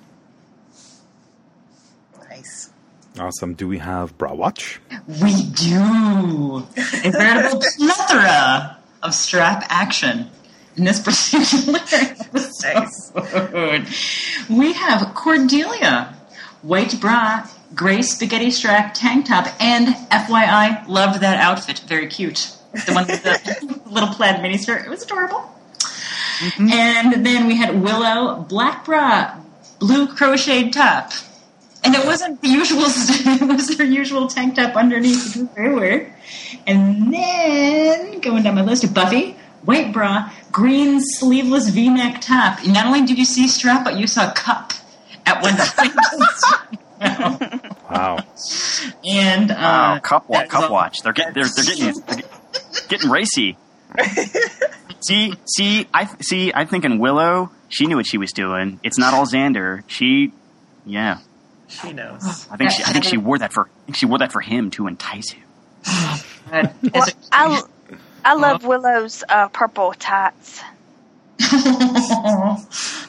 Nice. Awesome. Do we have Bra Watch? We do. A veritable plethora of strap action in this particular episode. Nice. We have Cordelia, white bra gray spaghetti strap tank top, and F Y I, loved that outfit. Very cute. The one with the little plaid miniskirt. It was adorable. Mm-hmm. And then we had Willow, black bra, blue crocheted top. And it wasn't the usual, it was their usual tank top underneath, which was very weird. And then, going down my list, Buffy, white bra, green sleeveless V-neck top. And not only did you see strap, but you saw cup at one point. Wow. And, uh... Wow, cup, wa- cup watch. They're getting, they're, they're getting, they're getting racy. see, see, I, see, I'm thinking Willow, she knew what she was doing. It's not all Xander. She, yeah. She knows. I think she, I think she wore that for, I think she wore that for him to entice him. Well, I, I love Willow's uh, purple tights. oh.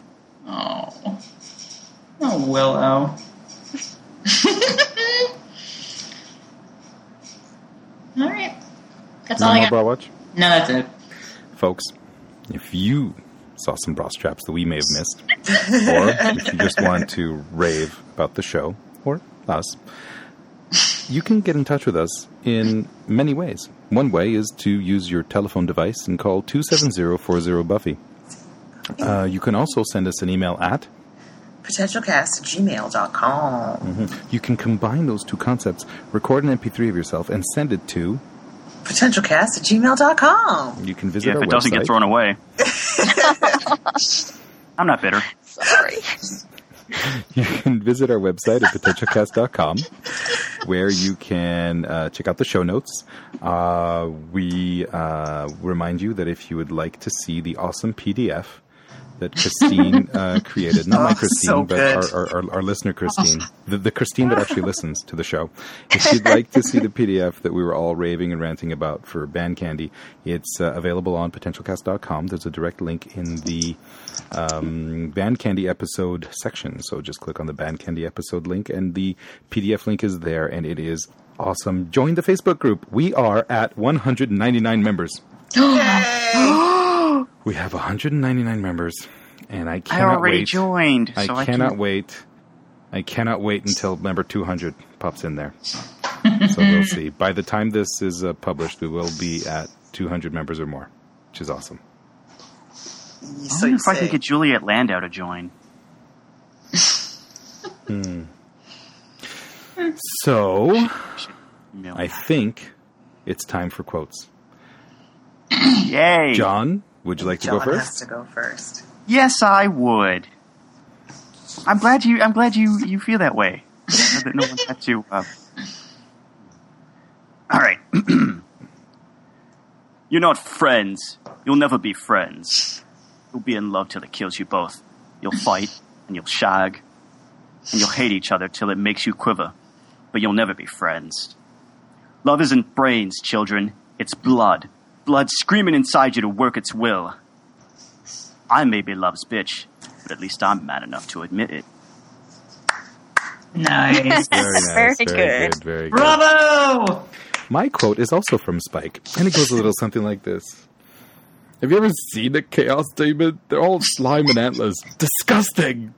Oh, Willow. All right. That's No all I more got. bra watch? No, that's it. Folks, if you saw some bra straps that we may have missed, or if you just want to rave about the show, or us, you can get in touch with us in many ways. One way is to use your telephone device and call two seven zero four zero Buffy. Uh, you can also send us an email at potentialcast at gmail dot com. Mm-hmm. You can combine those two concepts, record an M P three of yourself, and send it to potentialcast at gmail dot com. You can visit Yeah, if our it doesn't website. get thrown away. I'm not bitter. Sorry. You can visit our website at potentialcast dot com, where you can uh, check out the show notes. Uh, we uh, remind you that if you would like to see the awesome P D F that Christine uh, created, not my Oh, Christine, so but good. our, our, our listener Christine, the, the Christine that actually listens to the show. If you'd like to see the P D F that we were all raving and ranting about for Band Candy, it's uh, available on potentialcast dot com. There's a direct link in the um, Band Candy episode section. So just click on the Band Candy episode link, and the P D F link is there, and it is awesome. Join the Facebook group. We are at one hundred ninety-nine members. We have one hundred ninety-nine members, and I I cannot already wait. joined. I so I cannot can... wait. I cannot wait until number two hundred pops in there. So we'll see. By the time this is uh, published, we will be at two hundred members or more, which is awesome. I So wonder you if I say. can get Juliet Landau to join. Hmm. So, Email. I think it's time for quotes. Yay! John, would you like to John go first? has to go first. Yes, I would. I'm glad you. I'm glad you. You feel that way. That no one had to. Uh... All right. You're not friends. You'll never be friends. You'll be in love till it kills you both. You'll fight and you'll shag, and you'll hate each other till it makes you quiver. But you'll never be friends. Love isn't brains, children. It's blood. Blood screaming inside you to work its will. I may be love's bitch, but at least I'm mad enough to admit it. Nice. Very nice. Very Very, good. good. Very good. Bravo! My quote is also from Spike, and it goes a little something like this. Have you ever seen a chaos demon? They're all slime and antlers. Disgusting!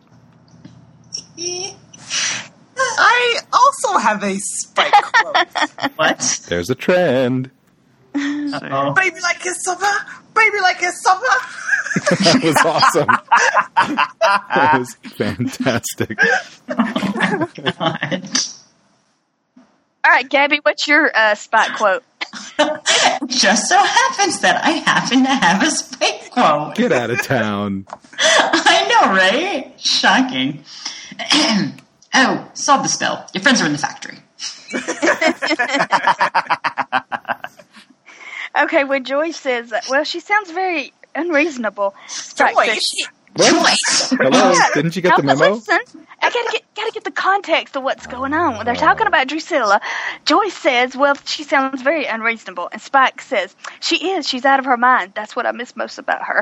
I also have a Spike quote. What? There's a trend. Uh-oh. Baby like his supper. Baby like his supper. That was awesome. That was fantastic. God. All right, Gabby, what's your uh, spot quote? It just so happens that I happen to have a Spike quote. Get out of town. I know, right? Shocking. Oh, solve the spell. Your friends are in the factory. Okay, when Joyce says, well, she sounds very unreasonable. Spike says, Joyce? she- What? Hello? Didn't you get the Now, but memo? Listen, I gotta get gotta get the context of what's going on. When they're talking about Drusilla, Joyce says, "Well, she sounds very unreasonable," and Spike says, "She is. She's out of her mind. That's what I miss most about her."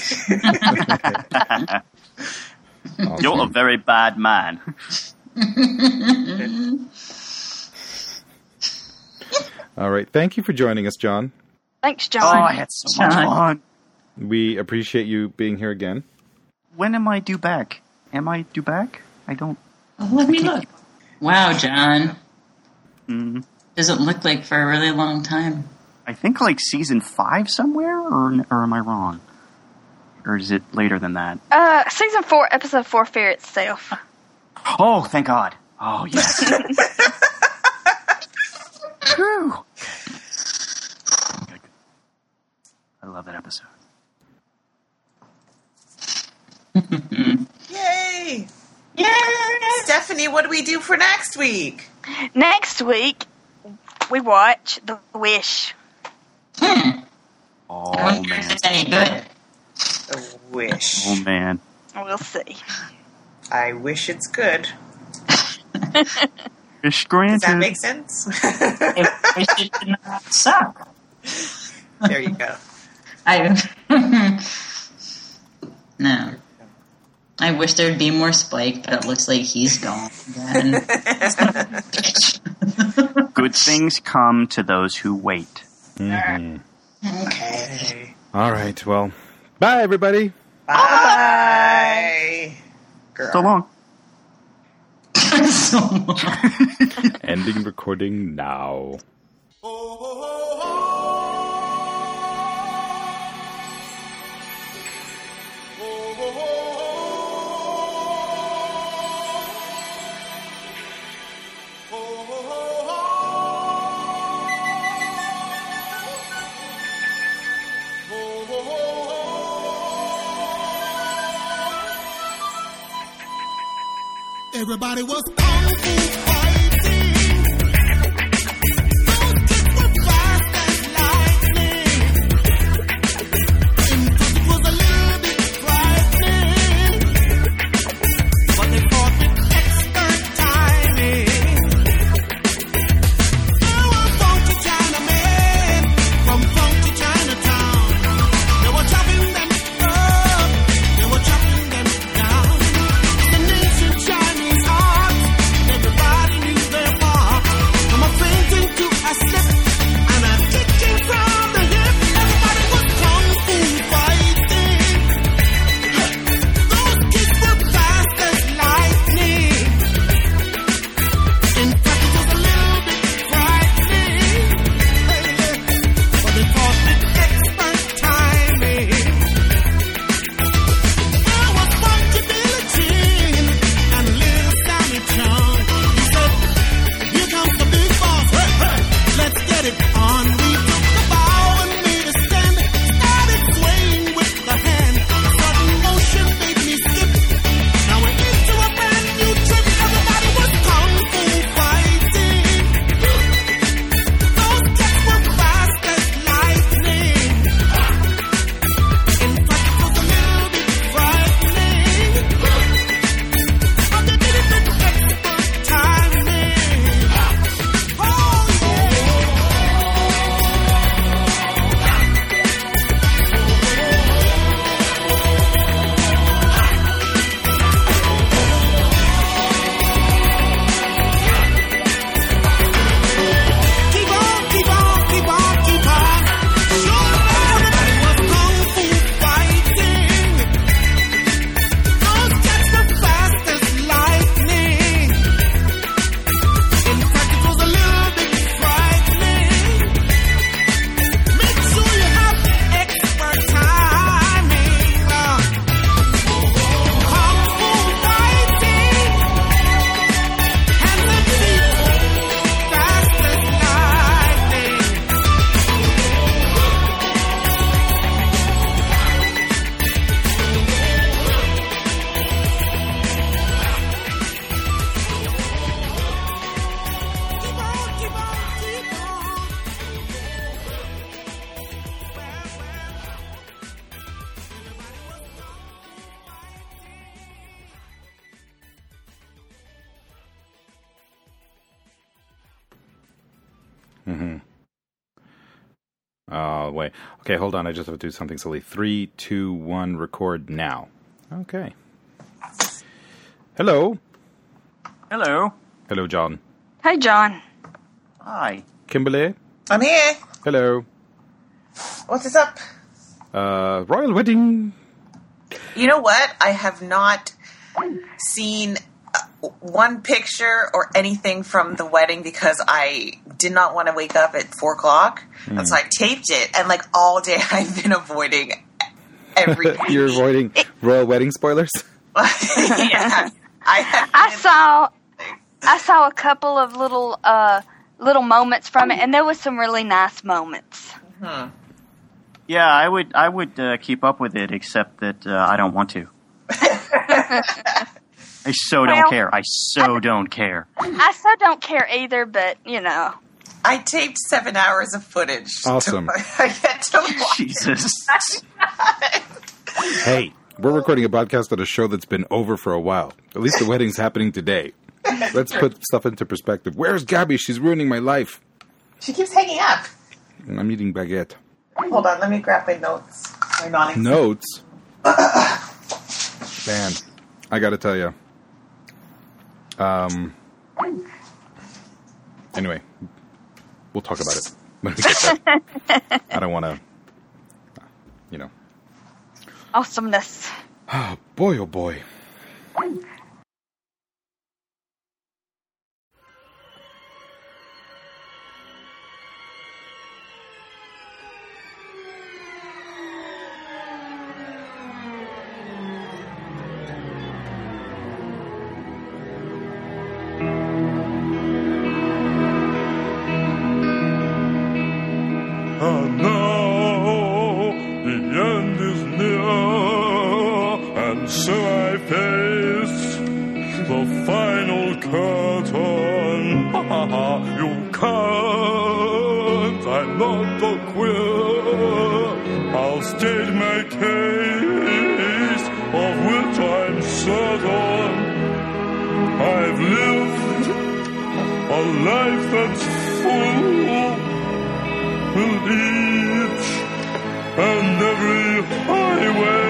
You're a very bad man. All right. Thank you for joining us, John. Thanks, Oh, John. I had so much John. fun. We appreciate you being here again. When am I due back? Am I due back? I don't. Oh, let me look. Wow, John. Mm. Does it look like for a really long time? I think like season five somewhere, or or am I wrong? Or is it later than that? Uh, season four, episode four, Fear Itself. Oh, thank God. Oh, yes. Whew. Good, good. I love that episode. Yay! Yeah. Stephanie, what do we do for next week? Next week, we watch The Wish. Hmm. Oh, I wonder man. if it's any good. A wish. Oh, man. We'll see. I wish it's good. Fish granted. Does that make sense? I wish it did not suck. There you go. I no. I wish there'd be more Spike, but it looks like he's gone. Again. Good things come to those who wait. Mhm. Okay. All right. Well, bye, everybody. Bye. Girl. So long. So long. Ending recording now. Everybody was kung fu fighting. Those kids were fast as lightning. In fact, it was a little bit frightening, but they fought with expert timing. There were funky Chinamen from funky Chinatown. They were chopping them up, they were chopping them down. The nation Chinese art, everybody knew their part. From a fainting to a slip and a kicking from the hip, everybody was kung fu fighting. Those kids were fast as lightning. In fact, it was a little bit frightening, but they fought with expert timing. There was Funky Billy Jean and little Sammy Chung. He said, "Here comes the big boss. Hey, hey, let's get it on." We took the bow and made a stand. Started swaying with the hand. Sudden motion made me skip. Now we're into a brand new trip. Everybody was kung fu fighting. Those cats were fast as lightning. In fact, it was a little bit frightening, but they did it with expert timing. Oh, keep on, keep on, keep on, keep on. Sure, everybody was kung fu fighting. Those cats were fast as lightning. In fact, it was a little bit frightening. Make sure you have expert timing. Kung fu fighting, and the feet fast as lightning. Keep on, keep on, keep on. Well, well, everybody was kung fu fighting. Oh, wait. Okay, hold on. I just have to do something silly. Three, two, one, record now. Okay. Hello. Hello. Hello, John. Hey, John. Hi. Kimberly. I'm here. Hello. What's up? Uh, Royal Wedding. You know what? I have not seen one picture or anything from the wedding because I did not want to wake up at four o'clock. Mm. And so I taped it, and like all day I've been avoiding every page. You're avoiding royal wedding spoilers? Yeah. I, have I saw I saw a couple of little uh, little moments from it, and there was some really nice moments. Hmm. Yeah, I would I would uh, keep up with it, except that uh, I don't want to. I so don't Well, care. I so don't care. I so don't care either, but you know. I taped seven hours of footage. Awesome. To, I get to watch Jesus. it. Hey, we're recording a podcast on a show that's been over for a while. At least the wedding's happening today. Let's put stuff into perspective. Where's Gabby? She's ruining my life. She keeps hanging up. I'm eating baguette. Hold on, let me grab my notes. My non Notes? Man, I gotta tell you. Um. Anyway, we'll talk about it when we get there. I don't want to, you know. Awesomeness. Oh, boy, oh boy. And now the end is near, and so I face the final curtain. Ha ha ha, you can't, I'm not a queer. I'll state my case, of which I'm certain. I've lived a life that's full, with each and every highway